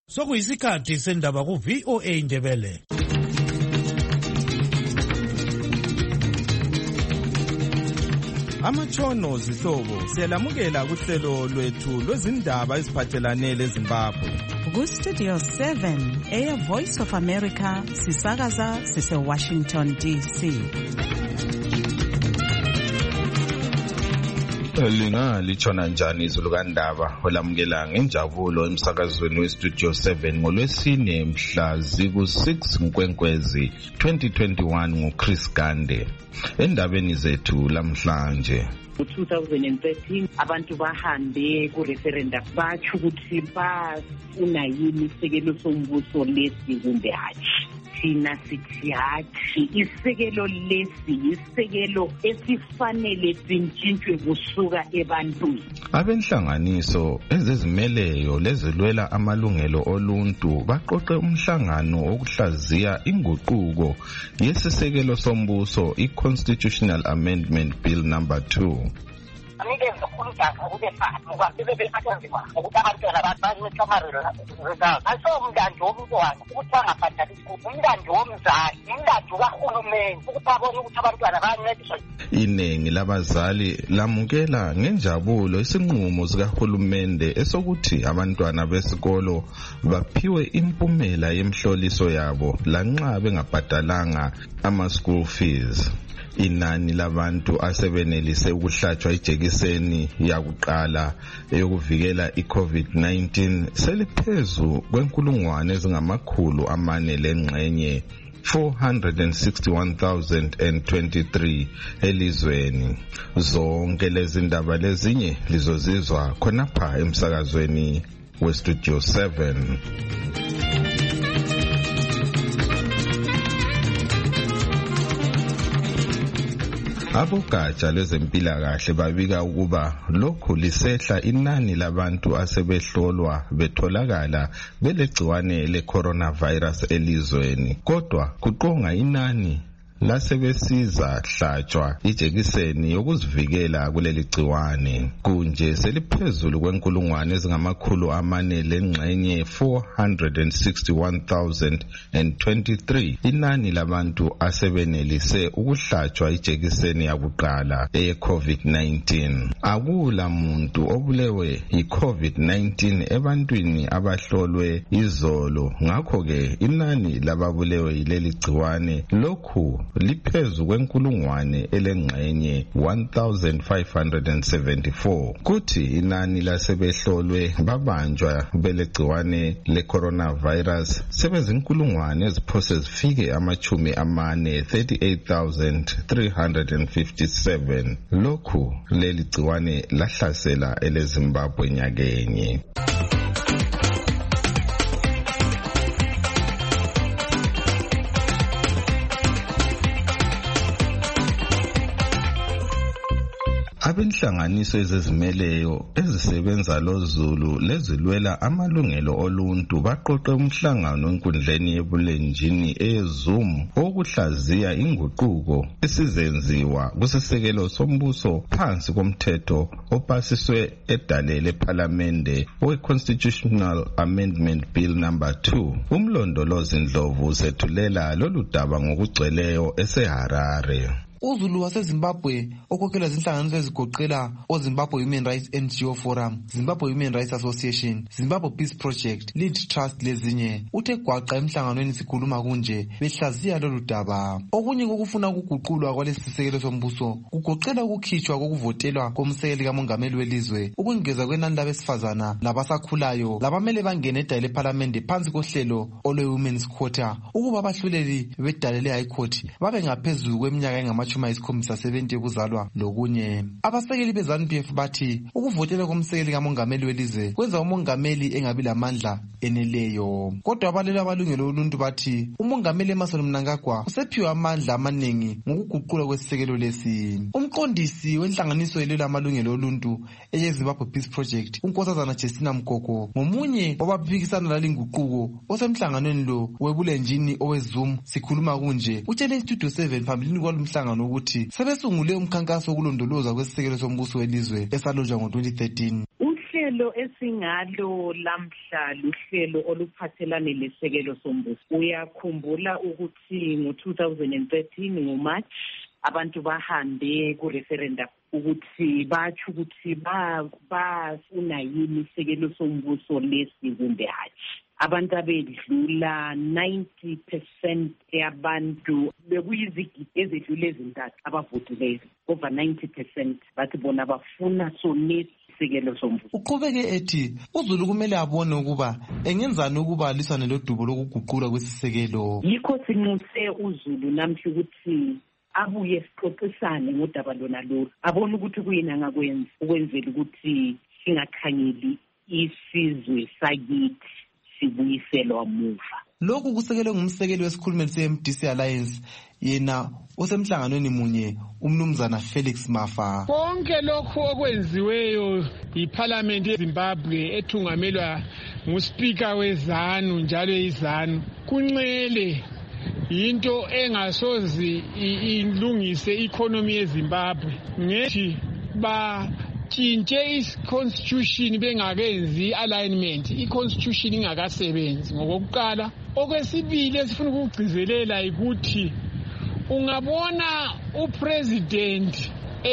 Sokuyisikhathi sendaba ku VOA Indebele. Amatshono zihlobo siyalamukela kuhlelo lwethu lwezindaba eziphathelane leZimbabwe. Ku-Studio 7 Air Voice of America sisakaza sise-Washington DC. Lingalitshona njani izulu kandaba olamukela ngenjabulo emsakazweni weStudio 7 ngolwesine mhla ziku-6 Nkwenkwezi 2021 nguChris Gande. Endabeni zethu lamhlanje, Ngo-2013 abantu bahambe ku-referendum batsho ukuthi bafuna yini isekelo sombuso lesi kumbe hatshi. Thina sithi hatshi, isekelo lesi isekelo esifanele sintshintshwe kusuka ebantwini. Abenhlanganiso ezizimeleyo lezilwela amalungelo oluntu baqoqe umhlangano wokuhlaziya inguquko yesisekelo sombuso i-Constitutional Amendment Bill number 2. Anikeza umdaka kube phansi ngoba bebephatha nzima ukuthi abantwana banecamarelo asomndandi womntwana ukuthi bangabhadali isikulu, umndandi womzali, umndandi kahulumeni ukuthi abone ukuthi abantwana bayancediswa. Iningi labazali lamukela ngenjabulo isinqumo sikahulumende esokuthi abantwana besikolo baphiwe impumela yemhloliso yabo lanxa bengabhadalanga ama-school fees. Inani labantu asebenelise ukuhlatshwa ijekiseni yakuqala eyokuvikela i-COVID-19 seliphezu kwenkulungwane ezingamakhulu amane lengxenye 461,023 elizweni. Zonke lezi ndaba lezinye lizozizwa khonapha emsakazweni weStudio 7. Abogatsha lwezempilakahle babika ukuba lokhu lisehla inani labantu asebehlolwa betholakala belegciwane le-coronavirus elizweni, kodwa kuqonga inani lasebesiza hlatshwa ijekiseni yokuzivikela kuleli gciwane kunje seliphezulu kwenkulungwane ezingamakhulu amane lengxenye 461,023 inani labantu asebenelise ukuhlatshwa ijekiseni yakuqala eye-COVID-19. Akula muntu obulewe yi-COVID-19 ebantwini abahlolwe izolo, ngakho-ke inani lababulewe yileli gciwane lokhu liphezu kwenkulungwane elengxenye 1,574. Kuthi inani lasebehlolwe babanjwa belegciwane le-coronavirus sebezinkulungwane eziphose zifike amachumi amane 38,357. Lokhu leli gciwane lahlasela eleZimbabwe nyakenye. Abenhlanganiso ezizimeleyo ezisebenza lozulu lezilwela amalungelo oluntu baqoqe umhlangano enkundleni yebulenjini eZoom okuhlaziya inguquko esizenziwa kusisekelo sombuso phansi komthetho opasiswe edale lePhalamende we-Constitutional Amendment Bill number 2. Umlondolozi Ndlovu usethulela lolu daba ngokugcweleyo eseHarare. UZulu waseZimbabwe okhokhelwa zinhlanganiso ezigoqela oZimbabwe Human Rights NGO Forum, Zimbabwe Human Rights Association, Zimbabwe Peace Project, Lead Trust lezinye uthe gwaqa emhlanganweni sikhuluma kunje behlaziya lolu daba. Okunye kokufuna ukuguqulwa kwalesi sisekelo sombuso kugoqela ukukhitshwa kokuvotelwa komsekeli kamongameli welizwe, ukwengeza kwenani labesifazana labasakhulayo labamele bangene edale lePhalamende phansi kohlelo olwe-Women's Quota, ukuba abahluleli bedale le-High Court babe ngaphezulu kweminyaka engama 70 yokuzalwa lokunye. Abasekeli beZANU-PF bathi ukuvotela komsekeli kamongameli welizwe kwenza umongameli engabi lamandla eneleyo. Kodwa abalelo abalungelo oluntu bathi umongameli Emmerson Mnangagwa usephiwe amandla amaningi ngokuguqula kwesisekelo lesi. Umqondisi wenhlanganiso yelelo amalungelo oluntu eyeZimbabwe Peace Project, uNkosazana Justina Mgogo, ngomunye wabaphikisana lalinguquko osemhlanganweni lo webulenjini oweZoom sikhuluma kunje, utshele iStudio 7 phambilini kwalomhlangano ukuthi sebesungule umkhankaso wokulondolozwa kwesisekelo sombuso welizwe esalojwa ngo-2013. Uhlelo uhlelo esingalo lamhla luhlelo oluphathelane lesekelo sombuso. Uyakhumbula ukuthi ngo-2013 ngoMarch abantu bahambe ku-referendum ukuthi batsho ukuthi bafuna yini isekelo sombuso lesi kumbe hatshi. Abantu abedlula 90% yabantu bekuyizigidi ezedlula ezintathu abavotileyo. Over 90% bathi bona bafuna sonesi isekelo sombuso. Uqhubeke ethi uZulu kumele abone ukuba engenzani ukuba lisane lodubo lokuguqula kwesisekelo. Yikho sinxuse uZulu namhla ukuthi abuye sixoxisane ngodaba lona lolu, abone ukuthi kuyini angakwenza ukwenzela ukuthi singakhanyeli isizwe sakithi sibuyiselwa muva. Lokhu kusekelwe ngumsekeli wesikhulumeli se-MDC Alliance yena osemhlanganweni munye umnumzana Felix Mafa. Konke lokhu okwenziweyo yiParliament yeZimbabwe ethungamelwa nguSpeaker weZANU njalo iZANU kunxele into engasozi ilungise economy yeZimbabwe. Ngethi tshintshe i-constitution bengakenzi alignment, i-constitution ingakasebenzi ngokokuqala. Okwesibili esifuna ukugcizelela ukuthi ungabona upresident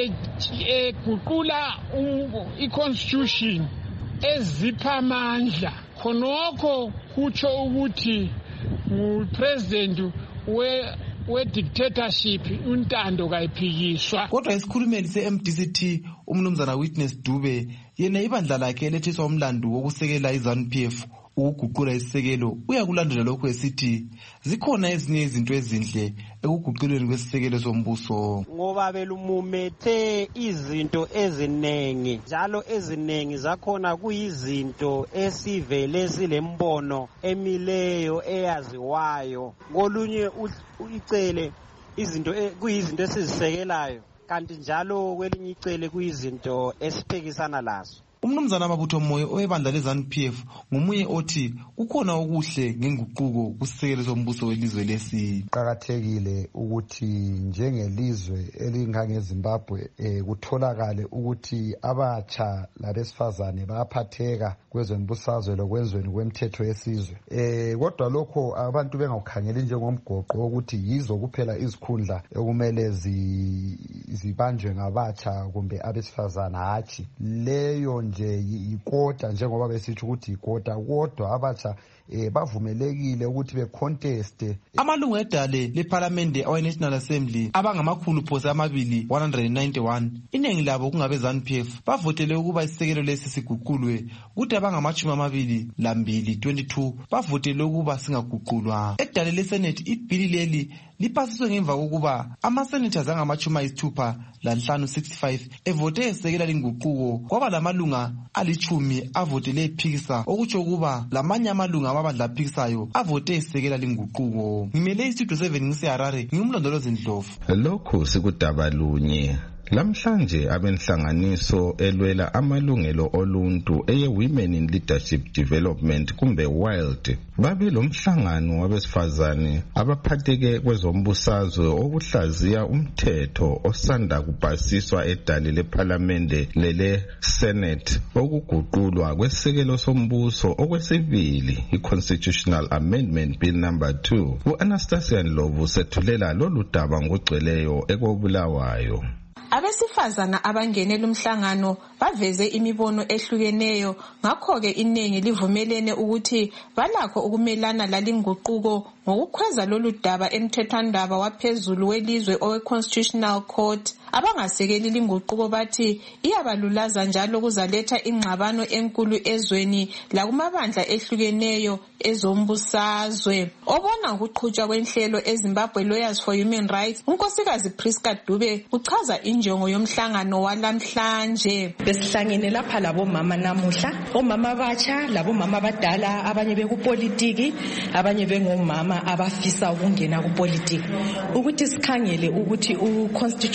eguqula i-constitution ezipha amandla, khonokho kutsho ukuthi ngupresident we-dictatorship untando kayiphikiswa. Kodwa isikhulumeli se-MDCT umnumzana Witness Dube yena ibandla lakhe elethiswa umlandu wokusekela iZANU-PF ukuguqula isisekelo uyakulandela lokho esithi zikhona ezinye izinto ezinhle ekuguqulweni kwesisekelo sombuso. Ngoba belumumethe izinto eziningi njalo eziningi zakhona kuyizinto esivele silembono emileyo eyaziwayo. Kolunye icele izinto kuyizinto esizisekelayo kanti njalo kwelinye icele kuyizinto esiphekisana lazo. Umnumzana Mabutho Moyo owebandla leZANU-PF ngomunye othi kukhona okuhle ngenguquko kusisekelo sombuso welizwe lesi. Qakathekile ukuthi njengelizwe elingangeZimbabwe kutholakale ukuthi abatsha labesifazane bayaphatheka kwezombusazwe lokwenzweni kwemthetho yesizwe. Kodwa lokho abantu bengakukhangeli njengomgoqo ukuthi yizo kuphela izikhundla ekumele zibanjwe ngabatsha kumbe abesifazane, hatshi leyo nje ikota njengoba besithi ukuthi ikota, kodwa abatsha bavumelekile ukuthi beconteste. Amalungu edale leParliament awe-National Assembly abangamakhulu phose amabili 191 iningi labo kungabe ZANU-PF bavotele ukuba isisekelo lesi siguqulwe, kuthi abangamachumi 22 bavotele ukuba singaguqulwa. Edale leSenate ibhili leli lipasiswe ngemva kokuba ama-senators angama-65 evote esekela linguquko, kwaba lamalunga 10 avotele ephikisa, okutsho ukuba lamanye amalunga amabandla aphikisayo avote esekela linguquko. Ngimele iStudio 7 ngiseHarare, ngimlondolozi Ndlovu. Lokhu sikudaba lunye. Lamhlanje abenhlanganiso elwela amalungelo oluntu eye-Women in Leadership Development kumbe WILD babe lomhlangano wabesifazane abaphatheke kwezombusazwe okuhlaziya umthetho osanda kupasiswa edale leParliament lele-Senate okuguqulwa kwesisekelo sombuso okwesibili i-Constitutional Amendment Bill number 2. U-Anastasia Ndlovu sethulela lolu daba ngogcweleyo ekobulawayo. Abesifazana abangenela umhlangano baveze imibono ehlukeneyo, ngakho-ke iningi livumelene ukuthi balakho ukumelana lalinguquko ngokukhweza lolu daba emthethwandaba waphezulu welizwe owe-Constitutional Court. Abangasekeli linguquko bathi iyabalulaza njalo kuzaletha ingxabano enkulu ezweni lakumabandla ehlukeneyo ezombusazwe. Obona ukuqhutshwa kwenhlelo eZimbabwe Lawyers for Human Rights, unkosikazi Priska Dube uchaza injongo yomhlangano walamhlanje. Besihlangene lapha labomama namuhla, omama abatsha labomama abadala, abanye bekupolitiki, abanye bengomama abafisa ukungena kupolitiki, ukuthi sikhangele ukuthi u-Constitutional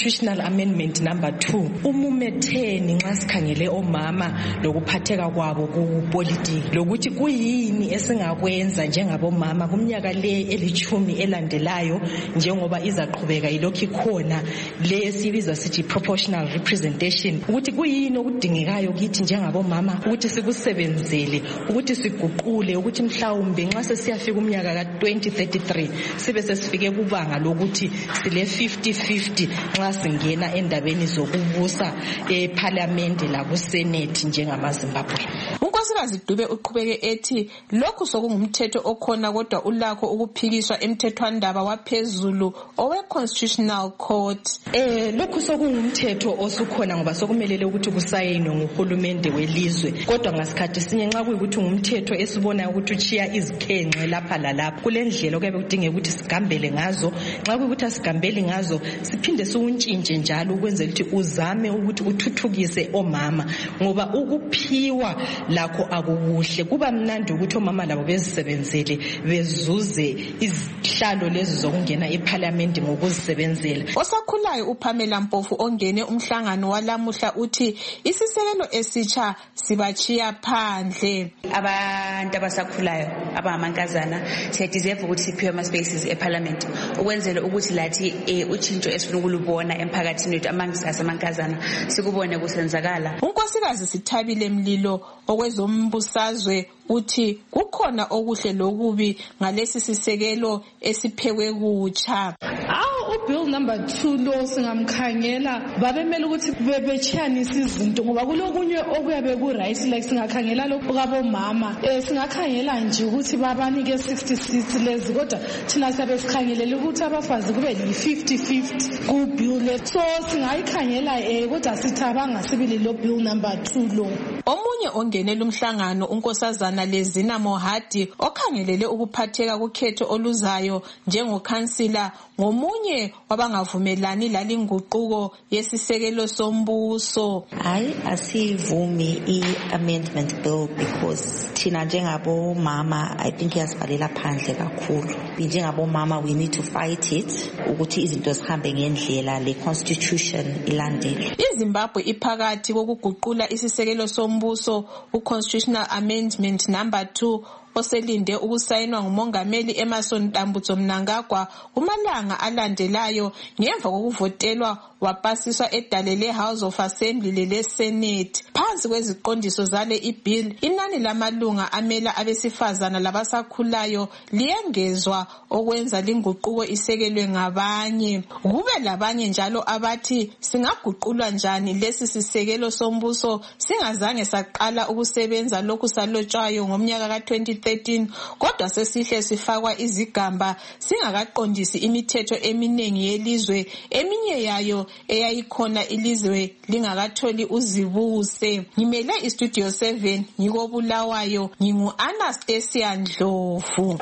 amendment number 2 umumetheni nxa sikhangele omama lokuphatheka kwabo kupolitiki lokuthi kuyini esingakwenza njengabomama kumnyaka le elithumi elandelayo njengoba izaqhubeka ilokhu ikhona le esibizwa sithi proportional representation ukuthi kuyini okudingekayo kithi njengabomama ukuthi sikusebenzele ukuthi siguqule ukuthi mhlawumbe nxa sesiyafika umnyaka ka-2033 sibe sesifike kubanga lokuthi sile 50-50 nxa singena endabeni zokubusa eParliament lakuSenate njengamaZimbabwe. uNkosikazi Dube uqhubeke ethi lokhu sokungumthetho okhona kodwa ulakho ukuphikiswa emthethwandaba waphezulu owe-Constitutional Court. Lokhu sokungumthetho osukhona ngoba sokumelele ukuthi kusayinwe nguhulumende welizwe kodwa ngasikhathi sinye nxa kuyikuthi ngumthetho esibona ukuthi uchiya izikhenxe lapha lalapha kule ndlela okuyabe kudingeka ukuthi sigambele ngazo nxa kuyikuthi asigambeli ngazo siphinde siwuntshintshe njalo ukwenzela ukuthi uzame ukuthi uthuthukise omama ngoba ukuphiwa lakho akukuhle kuba mnandi ukuthi omama labo bezisebenzele bezuze izihlalo lezi zokungena eParliament ngokuzisebenzela. Osakhulayo uPamela Mpofu ongene umhlangano walamuhla uthi isisekelo esitsha sibachiya phandle abantu abasakhulayo abangamankazana siyadeserve ukuthi siphiwe ama spaces eParliament ukwenzela ukuthi lathi utshintsho esifuna ukulubona emphakathini wethu amankazana sikubone kusenzakala. uNkosikazi Sithabile Mlilo okwezombusazwe uthi kukhona okuhle lokubi ngalesi sisekelo esiphekwe kutsha. Bill number 2 lo singamkhangela babemela ukuthi bebechiyanisa izinto ngoba kulokunye okuyabe ku right like singakhangela lokho kabomama singakhangela nje ukuthi babanike 66 lezi kodwa thina siyabe sikhangelela ukuthi abafazi kube li 50-50 ku bill so singayikhangela kodwa sithi abangasibili lo bill number 2 lo. Omunye ongenela umhlangano uNkosazana Lezina Mohadi okhangelele ukuphatheka kukhetho oluzayo njengokhansila ngomunye wabangavumelani lalinguquko yesisekelo sombuso. Hayi asivumi i-amendment bill because thina njengabo mama I think yasivalela phandle kakhulu. Njengabo mama we need to fight it ukuthi izinto zihambe ngendlela le constitution ilandele. iZimbabwe iphakathi kokuguqula isisekelo sombuso uConstitutional Amendment number 2 oselinde ukusayinwa ngumongameli Emmerson Dambudzo Mnangagwa kumalanga alandelayo ngemva kokuvotelwa wapasiswa edalele House of Assembly le Senate. Phansi kweziqondiso zale ibill inani lamalunga amela abesifazana labasakhulayo liyengezwa okwenza linguquko isekelwe ngabanye. Kube labanye njalo abathi singaguqulwa njani lesi sisekelo sombuso singazange saqala ukusebenza lokhu salotshwayo ngomnyaka ka-2013 kodwa sesihle sifakwa izigamba singakaqondisi imithetho eminingi yelizwe eminye yayo eyayikhona ilizwe lingakatholi uzibuse. Ngimele iStudio 7 ngikobulawayo ngingu-Anastasia Ndlovu.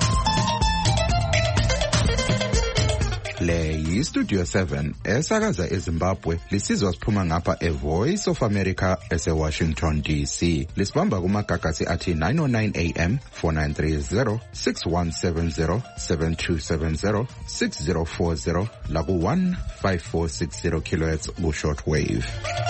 Le yiStudio 7 esakaza eZimbabwe lisizwa siphuma ngapha eVoice of America eseWashington DC. Lisibamba kumagagasi athi 909 AM 4930 6170 7270 6040 laku 15460 kHz ku shortwave.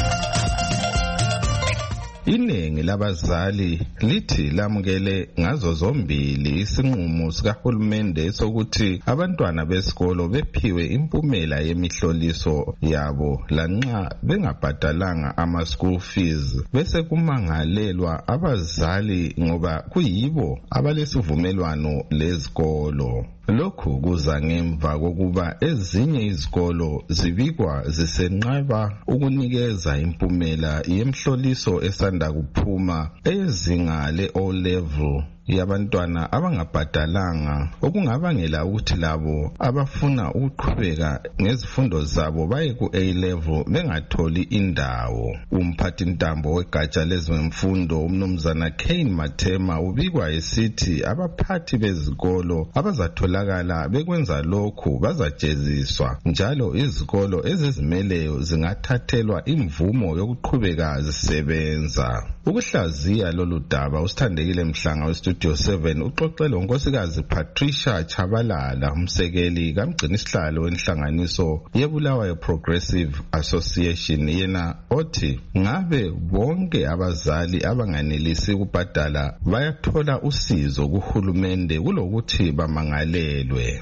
Iningi labazali lithi lamukele ngazo zombili isinqumo sikahulumende sokuthi abantwana besikolo bephiwe impumela yemihloliso yabo lanxa bengabhadalanga ama-school fees bese kumangalelwa abazali ngoba kuyibo abalesivumelwano lezikolo. Lokhu kuza ngemva kokuba ezinye izikolo zibikwa zisenqaba ukunikeza impumela yemhloliso esanda kuphuma ezinga le-O level yabantwana abangabhadalanga okungabangela ukuthi labo abafuna ukuqhubeka ngezifundo zabo baye ku-A level bengatholi indawo. Umphathintambo wegatsha lezemfundo umnumzana Kane Mathema ubikwa esithi abaphathi bezikolo abazatholakala bekwenza lokhu bazajeziswa njalo izikolo ezizimeleyo zingathathelwa imvumo yokuqhubeka zisebenza. Gaza. Ukuhlaziya lolu daba usithandekile Mhlanga weStudio 7 uxoxele unkosikazi Patricia Chabalala umsekeli kamgcini isihlalo wenhlanganiso yeBulawayo Progressive Association yena othi ngabe bonke abazali abanganelisi ukubhadala bayathola usizo kuhulumende kulokuthi bamangalelwe.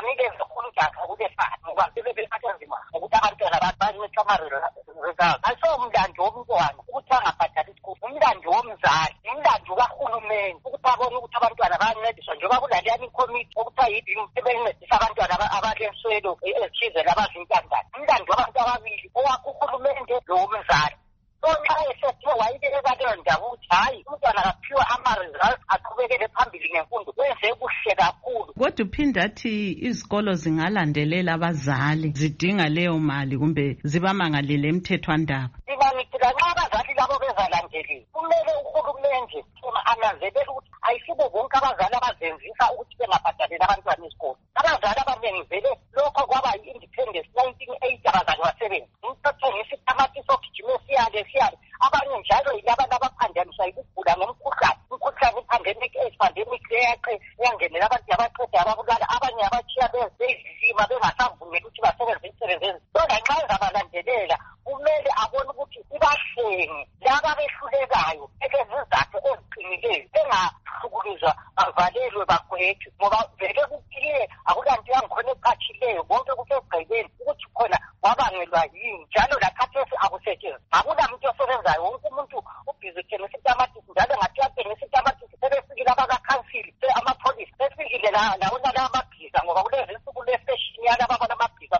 Umlando womntwana ukuthi angabhadali isikole, umlando womzali, umlando kahulumeni ukuthi abone ukuthi abantwana bayancediswa njengoba kulaliyani ikomiti okuthiwa yibhimu sebencedisa abantwana abalenswelo ezithize labazintandane. Umlando wabantu ababili owakho uhulumende lowomzali. Nxa esethe wayibeka leyo ndaba ukuthi hayi umntwana akaphiwa ama-results aqhubekele phambili ngemfundo wenze kuhle kakhulu. Kodwa uphinde athi izikolo zingalandelela abazali zidinga leyo mali kumbe zibamangalele emthethwandaba. Ngithi lanxa abazali labo bezalandelile kumele uhulumende ananzelele ukuthi ayisibo bonke abazali abazenzisa ukuthi bengabhadaleli abantwana isikolo. Abazali abaningi vele lokho kwaba yi-independence 1980 abazali basebenzi. Ngithengisa itamati sogijime siyale abanye njalo yilaba abaphandaniswa yikugula ngomkhuhlane i-pandemic AIDS-pandemic eyangenela abantu abaqeda ababulala abanye abatshiya bezilima bengasavumeli ukuthi basebenze imisebenzi ezi. Kodwa nxa ezabalandelela kumele abone ukuthi ibahlengi laba behlulekayo elezizathu eziqinileyo bengahlukuluzwa bavalelwe bagwetshwe ngoba vele kuphile akulanto yangikhona ephatshileyo konke kusegqibeni ukuthi khona wabangelwa yini njalo lakhathesi akusetshenziswa. Akulamuntu osebenzayo wonke umuntu ubhizi uthengisa itamatisi njalo ngathi uyathengisa itamatisi sebefikile abakakhansili amapholisi befikile lawona amabhiza ngoba kulezi insuku lefeshini yalaba abanamabhiza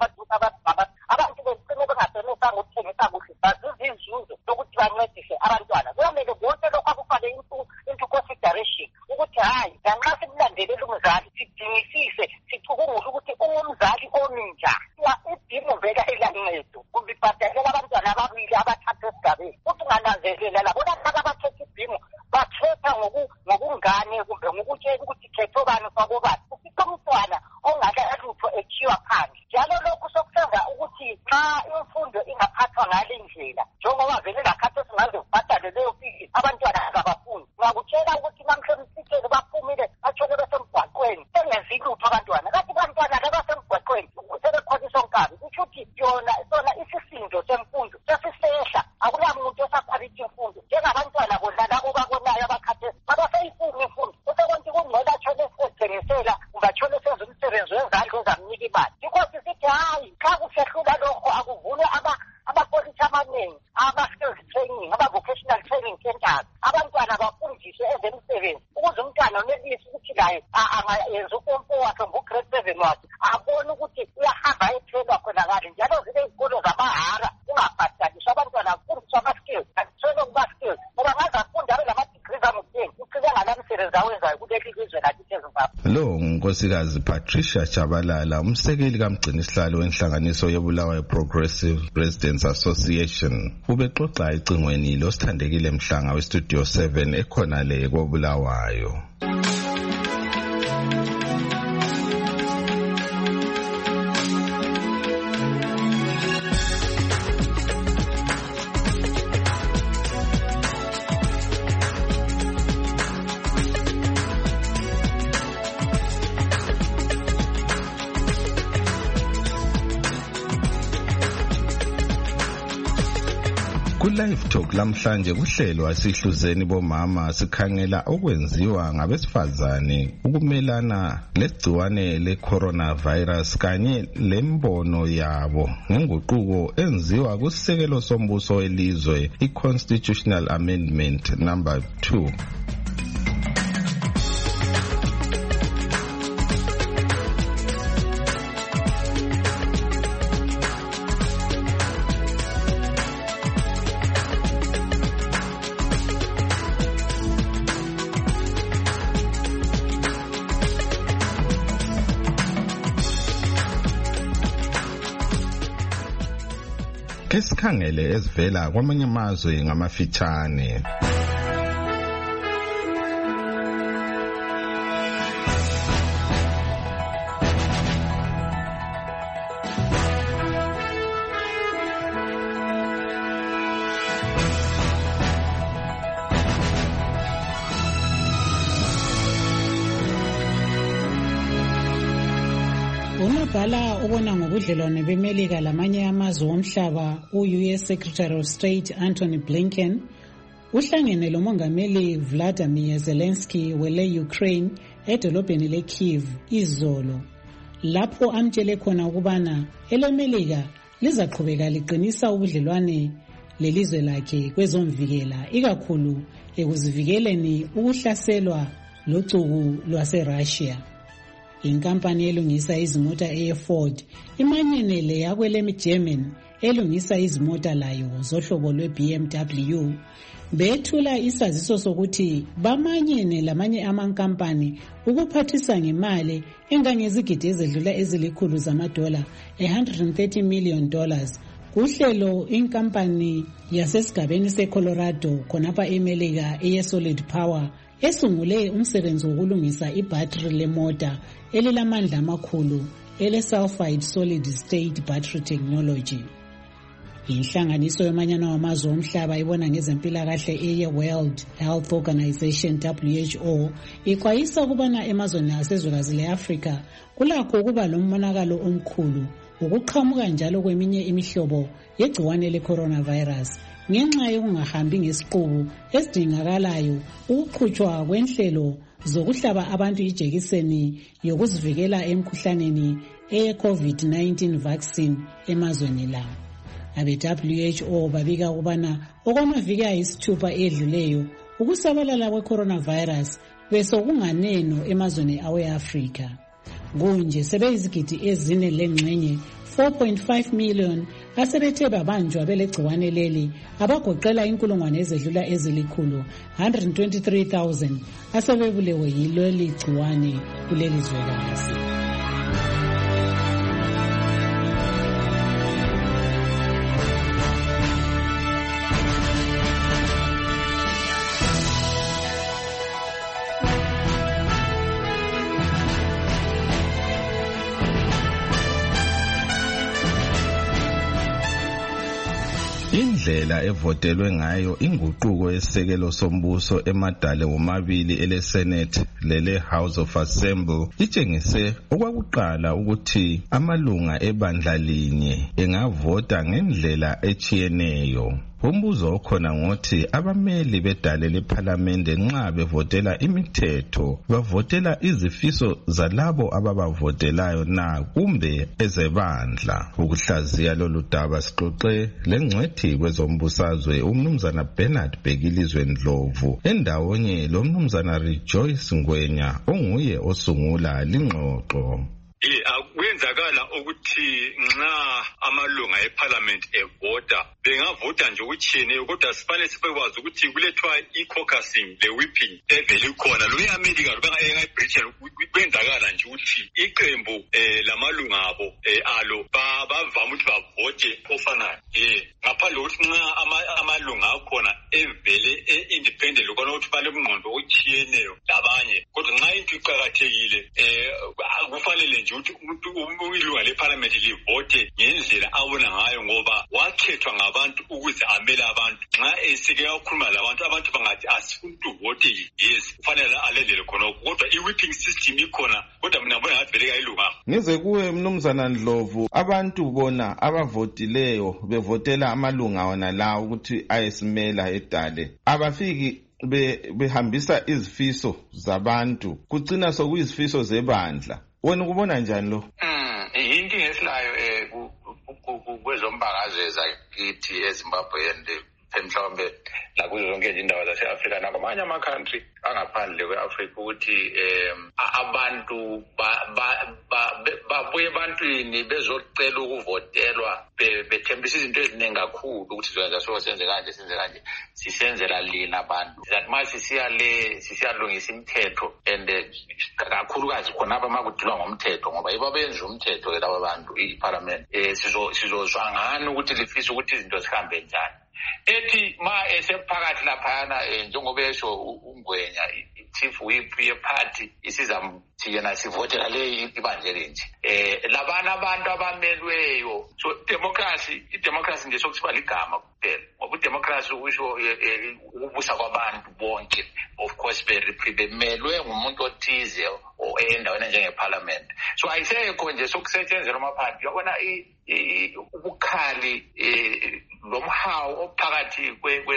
abantu begcine bengasenesanga ukuthengisa kuhle bazuza inzuzo lokuthi bancedise abantwana. Kuyamele bonke lokhu akufake into consideration ukuthi hayi lanxa simulandelela umzali sidingisise sicubungule ukuthi ungumzali ominja idingo vele elancedo kumbe ibhadalela abantwana ababili abathatha esigabeni ukuthi ungananzelela labona laba abathetha ibhimu bathetha ngokungane kumbe ngokutshela ukuthi khetho bani kwakobani ufica umntwana ongalalutho ekhiwa phandle. Njalo lokhu sokusenza ukuthi xa imfundo ingaphathwa ngale ndlela njengoba vele lakhathi singaze kubhadale leyo fisi abantwana abafundi ngakutshela ukuthi namhle msithele baphumile batshone besemgwaqweni bengenzi lutho abantwana kathi abantwana labasemgwaqweni sebekhonisa onkabi kusho ukuthi sona isisindo semfundo sesisehla akulamuntu osaphalitha imfundo njengabantwana bona labo babonayo abakhathesi babaseyifuni imfundo usekonti kungcola atshone ezithengisela kumbe atshone senza umsebenzi wezandla ozamnika imali. Yikho sisithi hayi xa kusehlula lokho akuvulwe amapolisi amaningi ama-skills training ama-vocational training centers abantwana bafundiswe ezemisebenzi ukuze umntwana onelisi ukuthi laye angayenza umpompo wakhe ngu-grade 7 wakhe abone ukuthi uyahamba ethelwa khona ngale njalo zibe izikolo zamahara ungabhadaliswa abantwana afundiswa ama-skills athelwe kuma-skills ngoba ngaze afunde abe lama-degrees angu-10 ucike ngala msebenzi awenzayo kuleli lizwe lakithi eZimbabwe. Lo unkosikazi Patricia Chabalala umsekeli kamgcini isihlalo wenhlanganiso yeBulawayo Progressive Residents Association ubexoxa ecingweni losithandekile Mhlanga weStudio 7 ekhona le koBulawayo. Live Talk lamhlanje kuhlelwa sihluzeni bomama sikhangela okwenziwa ngabesifazane ukumelana legciwane le-coronavirus kanye lembono yabo ngenguquko enziwa kusekelo sombuso welizwe i-Constitutional Amendment number 2. Esikhangele ezivela kwamanye amazwe ngamafitshane. Onobhala obona ngobudlelwane beMelika lamanye amazwe omhlaba u-US Secretary of State Antony Blinken uhlangene lomongameli Vladimir Zelensky wele-Ukraine edolobheni le-Kyiv izolo, lapho amtshele khona ukubana eleMelika lizaqhubeka liqinisa ubudlelwane lelizwe lakhe kwezomvikela, ikakhulu ekuzivikeleni ukuhlaselwa locuku lwaseRussia. Inkampani elungisa izimota eFord imanyene leyakwele-German elungisa izimota layo zohlobo lwe-BMW bethula isaziso sokuthi bamanyene lamanye amankampani ukuphathisa ngemali engangezigidi ezedlula ezilikhulu zamadola $130 million kuhlelo inkampani yasesigabeni seColorado khonapha eMelika eye-Solid Power esungule umsebenzi wokulungisa ibhatri lemota elilamandla amakhulu ele-sulfide solid state battery technology. Inhlanganiso yomanyano wamazwe omhlaba ibona ngezempilakahle eye-World Health Organization WHO ixwayisa ukubana emazweni asezwekazi le-Afrika kulakho ukuba lomonakalo omkhulu ukuqhamuka njalo kweminye imihlobo yegciwane le-coronavirus ngenxa yokungahambi ngesiqubu esidingakalayo ukuqhutshwa kwenhlelo zokuhlaba abantu ijekiseni yokuzivikela emkhuhlaneni eye-COVID-19 vaccine emazweni lawo. Abe-WHO babika ukubana okwamaviki ayisithupha edluleyo ukusabalala kwe-coronavirus besokunganeno emazweni awe-Afrika. Kunje sebeyizigidi ezine lengxenye 4.5 million asebethe babanjwa belegciwane leli abagoqela inkulungwane ezedlula ezilikhulu 123,000 asebebulewe yileli gciwane kuleli zwekazi. Indlela evotelwe ngayo inguquko yesekelo sombuso emadale womabili ele-Senate lele-House of Assembly itshengise okwakuqala ukuthi amalunga ebandla linye engavota ngendlela echiyeneyo. Umbuzo okhona ngothi abameli bedale lephalamende nxa bevotela imithetho bavotela izifiso zalabo ababavotelayo na kumbe ezebandla. Ukuhlaziya lolu daba sixoxe lengcwethi kwezombusazwe umnumzana Bernard Bhekilizwe Ndlovu endawonye lomnumzana Rejoice Ngwenya onguye osungula lingxoxo. Kwenzakala ukuthi nxa amalunga eParliament evota bengavota nje ukutshiyeneyo, kodwa sifanele sibekwazi ukuthi kulethwa i-caucusing le-whipping evele ikhona lo eAmerica loba eBritain. Kwenzakala nje ukuthi iqembu lamalunga abo alo bavama ukuthi bavote ofanayo. Ngaphandle kokuthi nxa amalunga akhona evele independent lokho ukuthi balebungqondo okutshiyeneyo labanye, kodwa nxa into iqakathekile kufanele nje ukuthi ilunga leParliament livote ngendlela abona ngayo, ngoba wakhethwa ngabantu ukuze amele abantu. Nxa esike yakhuluma labantu, abantu bangathi asifuni uvote yes, kufanele alendele khonokho, kodwa i-whipping system ikhona, kodwa mina ngibona ngathi vele kayilunga. Ngize kuwe mnumzana Ndlovu, abantu bona abavotileyo bevotela amalunga wona la ukuthi ayesimela edale abafiki behambisa izifiso zabantu kucina sokuyizifiso zebandla. Wena ukubona njani lo? Into ngesilayo kwezombangazwe zakithi eZimbabwe mhlawumbe nakuzo zonke izindawo zase-Afrika nakwamanye ama-country angaphandle kwe-Afrika ukuthi abantu babuye ebantwini bezocela ukuvotelwa bethembisa izinto eziningi kakhulu ukuthi sizoyenza senze kanje senze kanje, sisenzela lina abantu. That ma sisiyalungisa imithetho and kakhulukazi khonapha ma kudilwa ngomthetho, ngoba yibo benza umthetho laba bantu iParliament. Sizozwa ngani ukuthi lifisa ukuthi izinto zihambe njani. Ethi ma esephakathi laphayana njengoba esho uNgwenya chief whip yeparty isizamthi yena sivotela le ibandla elinje labana abantu abamelweyo. So idemocracy nje sokuthi baligama kuphela, ngoba idemocracy usho ukubusa kwabantu bonke, of course bemelwe ngumuntu othize endaweni njengeparliament. So ayisekho nje sokusetshenzela amaphanti. Yabona ubukhali lomhawu ophakathi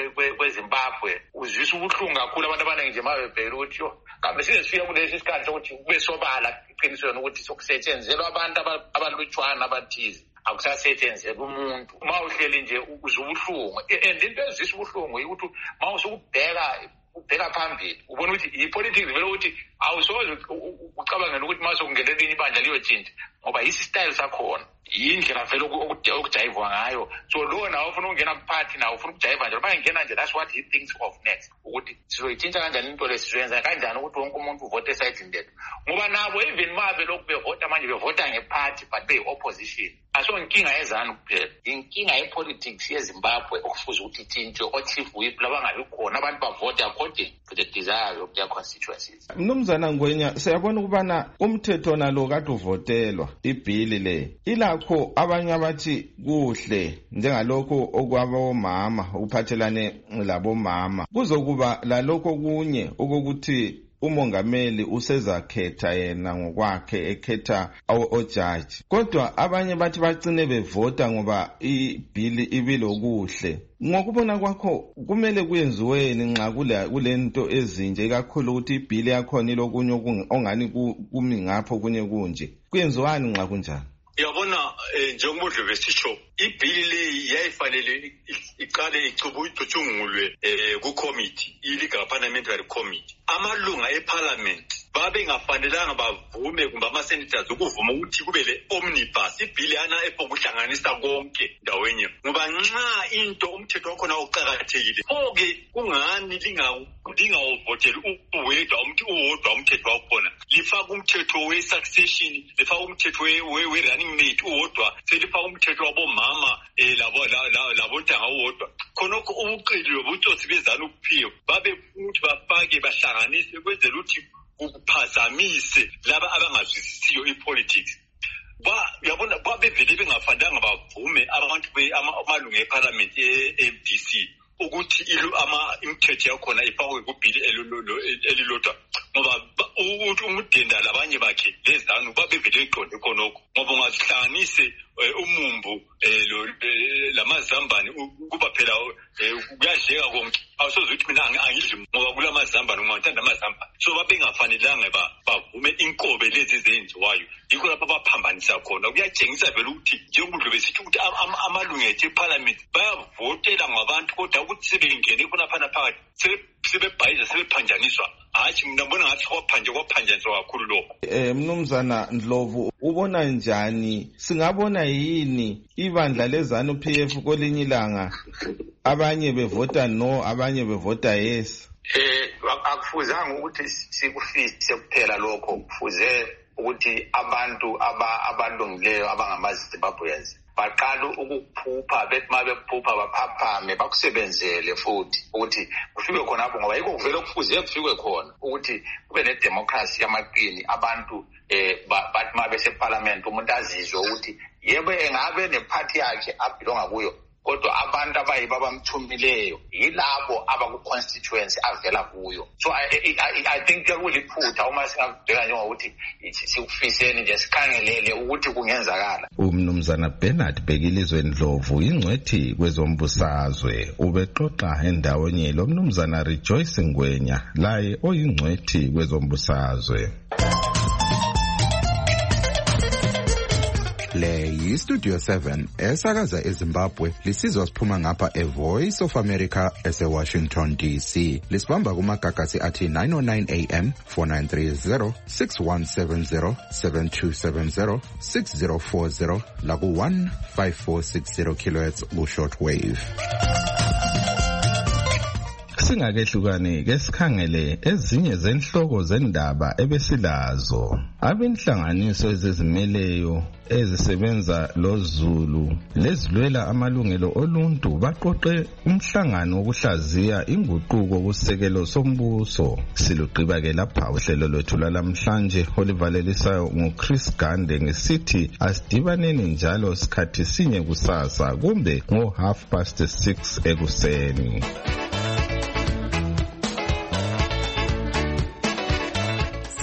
kweZimbabwe uzwisa ubuhlungu kakhulu. Abantu abaningi nje mabebheka ukuthi kambe sizefika kulesi sikhathi sokuthi kube sobala iqinisweni ukuthi sokusetshenzelwa abantu abalutshwana abathize, akusasetshenzela umuntu. Uma uhleli nje uzwa ubuhlungu, and into ezwisa ubuhlungu ukuthi uma usukubheka phambili ubona ukuthi ipolitics vele ukuthi awusoze ucabangela ukuthi mase kungena elinye ibandla liyotshintsha, ngoba yisistyle sakhona, yindlela vele okujayivwa ngayo. So lo nawe ufuna ukungena kuphathi nawe ufuna ukujayiva nje, bayingena nje, that's what he thinks of next, ukuthi sizoyitshintsha kanjani into le, sizoyenza kanjani ukuthi wonke umuntu uvote esayidini lethu. Ngoba nabo even ma belokhu bevota manje bevota ngephathi but beyi-opposition. Asonkinga yezanu kuphela, inkinga yepolitics yeZimbabwe okufuze ukuthi itshintshwe. O-chief whip labangabi khona, abantu bavote according to the desires of their constituencies. Mnumzana Ngwenya, siyabona ukubana umthetho nalo kade uvotelwa ibhili le ilakho abanye abathi kuhle njengalokho okwabomama uphathelane labomama, kuzokuba lalokho kunye okokuthi umongameli usezakhetha yena ngokwakhe ekhetha ojaji, kodwa abanye bathi bagcine bevota ngoba ibhili ibilokuhle. Ngokubona kwakho kumele kuyenziweni nxa kule nto ezinje, ikakhulu ukuthi ibhili yakhona ilokunye ongani kumi ngapho kunye kunje, kuyenziwani nxa kunjani? Yabona njengoba dlove sisho ibhili le yayifanele iqale icubungulwe ku committee, illegal parliamentary committee. Amalunga eparliament babengafanelanga bavume kumbe ama-senators ukuvuma ukuthi kube le omnibus ibhili yana epokuhlanganisa konke ndawenye, ngoba nxa into umthetho wakhona uqakathekile pho-ke kungani lingawuvoteli uwedwa umthetho wakhona, lifaka umthetho we-succession, lifaka umthetho we-running mate uwodwa, selifaka umthetho wabomama labontanga uwodwa. Khonokho ubuqili lobutsotsi bezanu kuphiwe babefuna ukuthi bafake bahlanganise kwenzela ukuthi kuphazamise laba abangazwisisiyo ipolitics. Yabona babevele bengafanelanga bavume abantu amalunga eparliament e-MDC ukuthi imithetho yakhona ifakwe kubhili elilodwa, ngoba ukuthi umudenda labanye bakhe lezanu babevele iqonde khonokho, ngoba ungazihlanganise umumbu lamazambane kuba phela kuyadleka konke. Awusoze ukuthi mina angidli ngoba kulamazambane ngithanda amazambane. So babengafanelanga bavume inkobe lezi zenziwayo, yikho lapho baphambanisa khona. Kuyatshengisa vele ukuthi njengoba besithi ukuthi amalunga ethu eparliament bayavotela ngabantu, kodwa ukuthi sebengene khonaphana phakathi sebebhayiza sebephanjaniswa. Hatshi mina mbona ngathi kwaphanjaniswa kakhulu lokho. Mnumzana Ndlovu, ubona njani, singabona yini ibandla lezanu PF kolinye ilanga abanye bevota no abanye bevota yes? Akufuzanga ukuthi sikufise kuphela lokho, kufuze ukuthi abantu abalungileyo abangamaZimbabweans baqala ukuphupha, bethi ma bephupha baphaphame bakusebenzele futhi ukuthi kufike khona apho, ngoba yikho kuvele kufuze kufike khona ukuthi kube nedemocracy yamaqini. Abantu bathi ma beseparliament umuntu azizwe ukuthi yebo engabe nephathi yakhe abhilonga kuyo, kodwa abantu abayibo abamthumileyo yilabo abaku-constituency avela kuyo. So I think kuliphutha uma singabheka njengokuthi sikufiseni nje sikhangelele ukuthi kungenzakala. Umnumzana Bernard Bhekilizwe Ndlovu ingcwethi kwezombusazwe ubexoxa endaweni lo mnumzana Rejoice Ngwenya laye oyingcwethi kwezombusazwe. Le yi-Studio 7 esakaza eZimbabwe lisizwa siphuma ngapha eVoice of America eseWashington DC. Lisibamba kumagagasi athi 909 AM 4930 6170 7270 6040 laku 15460 kHz ku-shortwave. Singakehlukane ke sikhangele ezinye zenhloko zendaba ebesilazo. Abenhlanganiso ezizimeleyo ezisebenza loZulu lezilwela amalungelo oluntu baqoqe umhlangano wokuhlaziya inguquko kusekelo sombuso. Siluqiba ke lapha uhlelo lwethu lalamhlanje olivalelisayo nguChris Gande ngesithi asidibaneni njalo sikhathi sinye kusasa kumbe ngo6:30 ekuseni.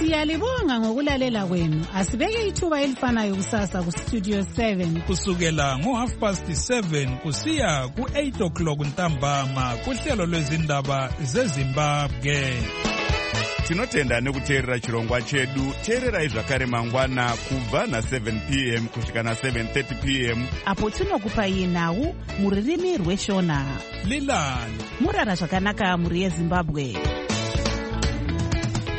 Siyalibonga ngokulalela kwenu. Asibeke ithuba elifanayo kusasa ku Studio 7 kusukela ngo7:30 kusiya ku8 ntambama kuhlelo lwezindaba zeZimbabwe. Tinotenda nekuteerera chirongwa chedu. Teererai zvakare mangwana kubva na7 p.m. kusvika na7:30 p.m. apo tinokupai nhau mururimi rweshona. Lilani murara zvakanaka muri yeZimbabwe.